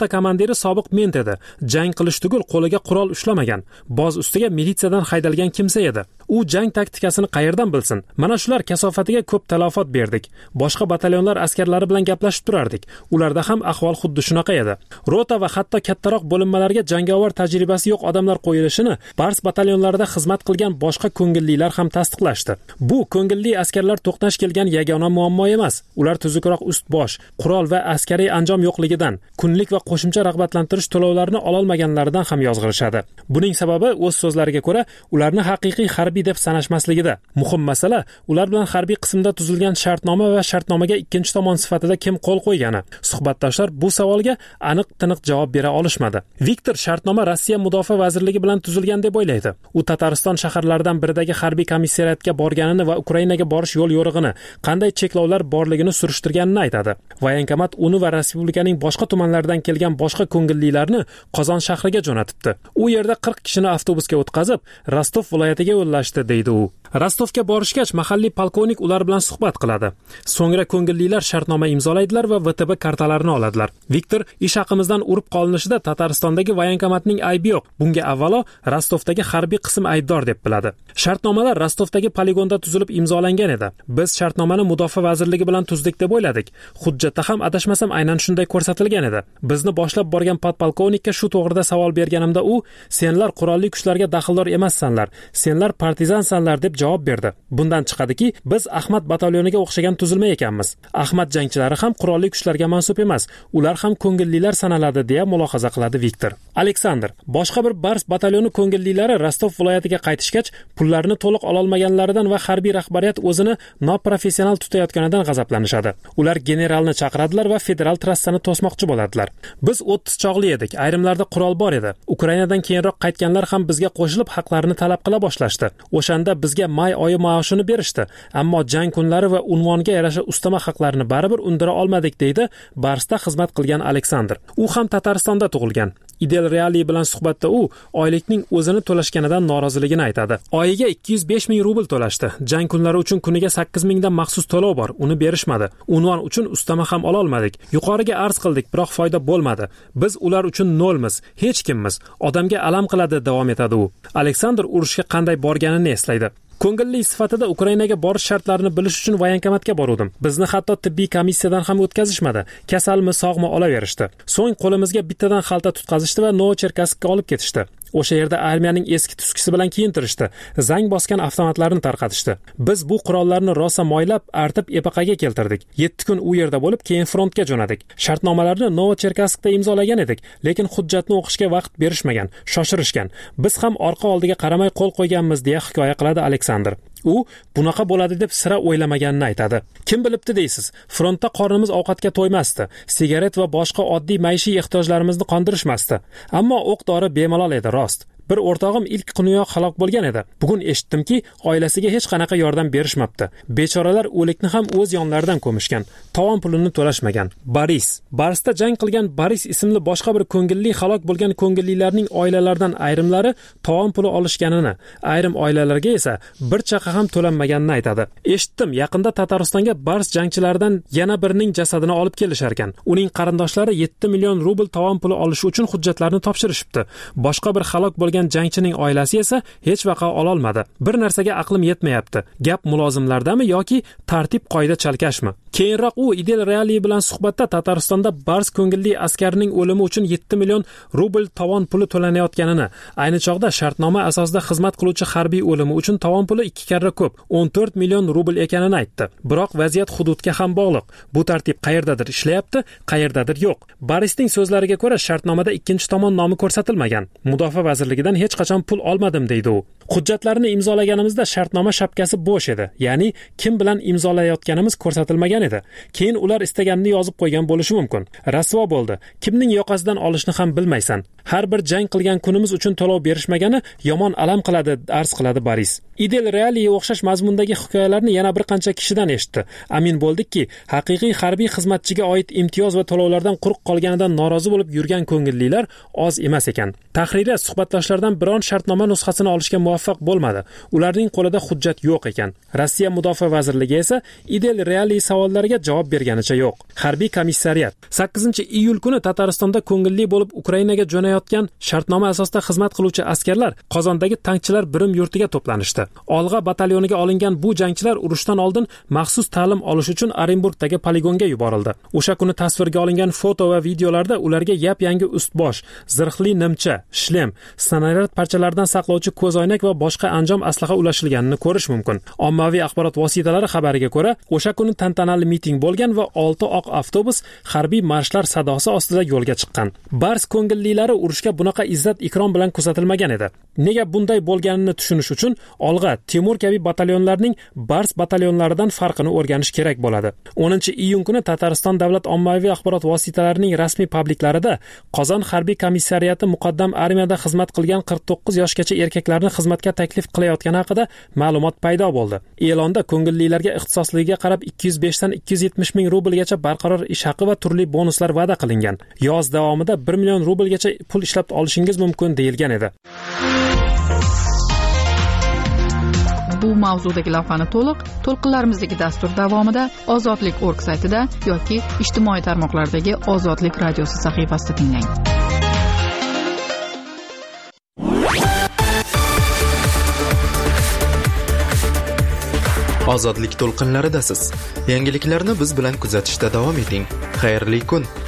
rota komandiri sobiq ment edi. Jang qilish tugul qo'liga qurol ushlamagan. Boz ustiga militsiyadan haydalgan kimsa edi. U jang taktikasini qayerdan bilsin? Mana shular kasofatiga ko'p talafot berdik. Boshqa batalyonlar askarlari bilan gaplashib turardik. Ularda ham ahvol xuddi shunaqa edi. Rota va hatto kattaroq bo'linmalarga jangovar tajribasi yo'q odamlar qo'yilishini Bars batalyonlarida xizmat qilgan boshqa ko'ngillilar ham tasdiqlashdi. Bu ko'ngilli askarlar to'qnash kelgan yagona muammo emas. Ular tuzukroq ust-bosh, qurol va askariy anjom yo'qligidan, kunlik va qo'shimcha rag'batlantirish to'lovlarini ololmaganlaridan ham yozg'irishadi. Buning sababi o'z so'zlariga ko'ra, ularni haqiqiy harbiy deb sanashmasligida. Muhim masala ular bilan harbiy qismda tuzilgan shartnoma va shartnomaga ikkinchi tomon sifatida kim qo'l qo'ygani. Suhbatdoshlar bu savolga aniq-tiniq javob bera olishmadi. Viktor shartnoma Rossiya mudofaa vazirligi bilan tuzilgan deb o'ylaydi. U Tatariston shaharlaridan biridagi harbiy komissariyatga borganini va Ukrainaga borish yo'l yo'rig'ini, qanday cheklovlar borligini surishtirganini aytadi. Voyankomat uni va respublikaning boshqa tumanlaridan kelgan boshqa ko'ngillilarni Qozon shahriga jo'natibdi. U yerda 40 kishini avtobusga o'tkazib, Rostov viloyatiga yo'llashdi, deydi u. Rostovga borishgach, mahalliy polkovnik ular bilan suhbat qiladi. So'ngra ko'ngillilar shartnoma imzolaydilar va VTB kartalarini oladilar. Viktor ish haqimizdan urib qolinishida Tataristondagi voyankomatning aybi yo'q. Bunga avvalo Rostovdagi harbiy qism aybdor deb biladi. Shartnomalar Rostovdagi poligonda tuzilib imzolangan edi. Biz shartnomani mudofaa vazirligi bilan tuzdik deb o'yladik. Hujjatda ham adashmasam aynan shunday ko'rsatilgan edi. Bizni boshlab borgan podpolkovnikka shu to'g'rida savol berganimda u, senlar qurolli kuchlarga daxldor emassanlar, senlar partizansanlar deb javob berdi. Bundan chiqadiki, biz Ahmad batalyoniga o'xshagan tuzilma ekanmiz. Ahmad jangchilari ham qurolli kuchlarga mansub emas, ular ham ko'ngillilar sanaladi deya mulohaza qiladi Viktor. Aleksandr, boshqa bir Bars batalyoni ko'ngillilari Rostov viloyatiga qaytishgach, pullarni to'liq ololmaganlaridan va harbiy rahbariyat o'zini noprofessional tutayotganidan g'azablanishadi. Ular generalni chaqiradilar va federal trassani to'smoqchi bo'ladilar. Biz 30 chog'li edik, ayrimlarda qurol bor edi. Ukrainadan keyinroq qaytganlar ham bizga qo'shilib haqlarini talab qila boshlashdi. O'shanda bizga may oyi maoshini berishdi, ammo jang kunlari va unvonga yarasha ustama haqlarini baribir undira olmadik, deydi Barsda xizmat qilgan Aleksandr. U ham Tataristonda tug'ilgan. Idel Reali bilan suhbatda u oylikning o'zini to'lashganidan noroziligini aytadi. Oyiga 205 ming rubl to'lashdi. Jang kunlari uchun kuniga 8 mingdan maxsus to'lov bor, uni berishmadi. Unvon uchun ustama ham ola olmadik. Yuqoriga arz qildik, biroq foyda bo'lmadi. Biz ular uchun nolmiz, hech kimmiz. Odamga alam qiladi, davom etadi u. Aleksandr urushga qanday borganini eslaydi. Ko'ngilli sifatida Ukrainaga borish shartlarini bilish uchun voyankomatga bordim. Bizni hatto tibbiy komissiyadan ham o'tkazishmadi. Kasalmi, sog'mi olaverishdi. So'ng qo'limizga bittadan xalta tutqazishdi va Novocherkasskka olib ketishdi. O'sha yerda armiyaning eski tuskisi bilan kiyintirishdi. Zang bosgan avtomatlarni tarqatishdi. Biz bu qurollarni rosa moylab, artib epaqaga keltirdik. 7 kun u yerda bo'lib, keyin frontga jo'nadik. Shartnomalarni Novocherkasskda imzolagan edik, lekin hujjatni o'qishga vaqt berishmagan, shoshirishgan. Biz ham orqa oldiga qaramay qo'l qo'yganmiz deya hikoya qiladi Aleksandr. U bunaqa bo'ladi deb sira o'ylamaganini aytadi. Kim bilibdi deysiz, frontda qornimiz ovqatga to'ymasdi, sigaret va boshqa oddiy maishiy ehtiyojlarimizni qondirishmasdi. Ammo o'q-dori bemalol edi, rost. Bir o'rtog'im ilk kuniyoq halok bo'lgan edi. Bugun eshitdimki, oilasiga hech qanaqa yordam berishmabdi. Bechoralar o'likni ham o'z yonlaridan ko'mishgan. Tovon pulini to'lashmagan. Boris. Barsda jang qilgan Boris ismli boshqa bir ko'ngilli halok bo'lgan ko'ngillilarning oilalaridan ayrimlari tovon puli olishganini, ayrim oilalarga esa bir chaqa ham to'lanmaganini aytadi. Eshitdim, yaqinda Tataristonga Bars jangchilaridan yana birining jasadini olib kelishar ekan. Uning qarindoshlari 7 million rubl tovon puli olish uchun hujjatlarni topshirishibdi. Boshqa bir halok bo'lgan jangchining oilasi esa hech vaqa ola olmadi. Bir narsaga aqlim yetmayapti. Gap mulozimlardami yoki tartib qoida chalkashmi? Keyinroq u Idel Reali bilan suhbatda Tataristonda Bars ko'ngilli askarining o'limi uchun 7 million rubl tovon puli to'lanayotganini, ayni chog'da shartnoma asosida xizmat qiluvchi harbiy o'limi uchun tovon puli 2 karra ko'p, 14 million rubl ekanini aytdi. Biroq vaziyat hududga ham bog'liq. Bu tartib qayerdadir ishlayapti, qayerdadir yo'q. Borisning so'zlariga ko'ra shartnomada ikkinchi tomon nomi ko'rsatilmagan. Mudofaa vazirligidan hech qachon pul olmadim, deydi u. Hujjatlarni imzolaganimizda shartnoma shapkasi bo'sh edi, ya'ni kim bilan imzolayotganimiz ko'rsatilmagan edi. Keyin ular istaganini yozib qo'ygan bo'lishi mumkin. Rasvo bo'ldi. Kimning yoqasidan olishni ham bilmaysan. Har bir jang qilgan kunimiz uchun to'lov berishmagani yomon alam qiladi, arz qiladi Boris. Idel Realiga o'xshash mazmundagi hikoyalarni yana bir qancha kishidan eshitdi. Amin bo'ldikki, haqiqiy harbiy xizmatchiga oid imtiyoz va to'lovlardan quruq qolganidan norozi bo'lib yurgan ko'ngillilar oz emas ekan. Tahririya suhbatdoshlardan biron shartnoma nusxasini olishga muvaffaq muvaffaq bo'lmadi. Ularning qo'lida hujjat yo'q ekan. Rossiya Mudofaa vazirligi esa Idel Reali savollariga javob berganicha yo'q. Harbiy komissariyat 8-iyul kuni Tataristonda ko'ngilli bo'lib Ukrainaga jo'nayotgan shartnoma asosida xizmat qiluvchi askarlar Qozondagi tankchilar birim yurtiga to'planishdi. Olg'a batalyoniga olingan bu jangchilar urushdan oldin maxsus ta'lim olish uchun Orenburgdagi poligonga yuborildi. O'sha kuni tasvirga olingan foto va videolarda ularga yap-yangi ust-bosh, zirhli nimcha, shlem, snaryad parchalaridan saqlovchi ko'zoynak va boshqa anjom aslaha ulashilganini ko'rish mumkin. Ommaviy axborot vositalari xabariga ko'ra, o'sha kuni tantanali miting bo'lgan va 6 oq avtobus harbiy marshlar sadosi ostida yo'lga chiqqan. Bars ko'ngillilari urushga bunaqa izzat ikrom bilan kuzatilmagan edi. Nega bunday bo'lganini tushunish uchun Olg'a, Temur kabi batalyonlarning Bars batalyonlaridan farqini o'rganish kerak bo'ladi. 10-iyun kuni Tatariston davlat ommaviy axborot vositalarining rasmiy publiklarida Qozon harbiy komissariyati muqaddam armiyada xizmat qilgan 49 yoshgacha erkaklarni xizmatga taklif qilayotgani haqida ma'lumot paydo bo'ldi. E'londa ko'ngillilarga ixtisosligiga qarab 205 dan 270 ming rublgacha barqaror ish haqi va turli bonuslar va'da qilingan. Yoz davomida 1 million rublgacha pul ishlab olishingiz mumkin deyilgan edi. Bu mavzudagi lavhani to'lqinlarimizdagi dastur davomida ozodlik.org saytida yoki ijtimoiy tarmoqlardagi Ozodlik radiosi sahifasida tinglang. Ozodlik to'lqinlaridasiz. Yangiliklarni biz bilan kuzatishda davom eting. Xayrli kun.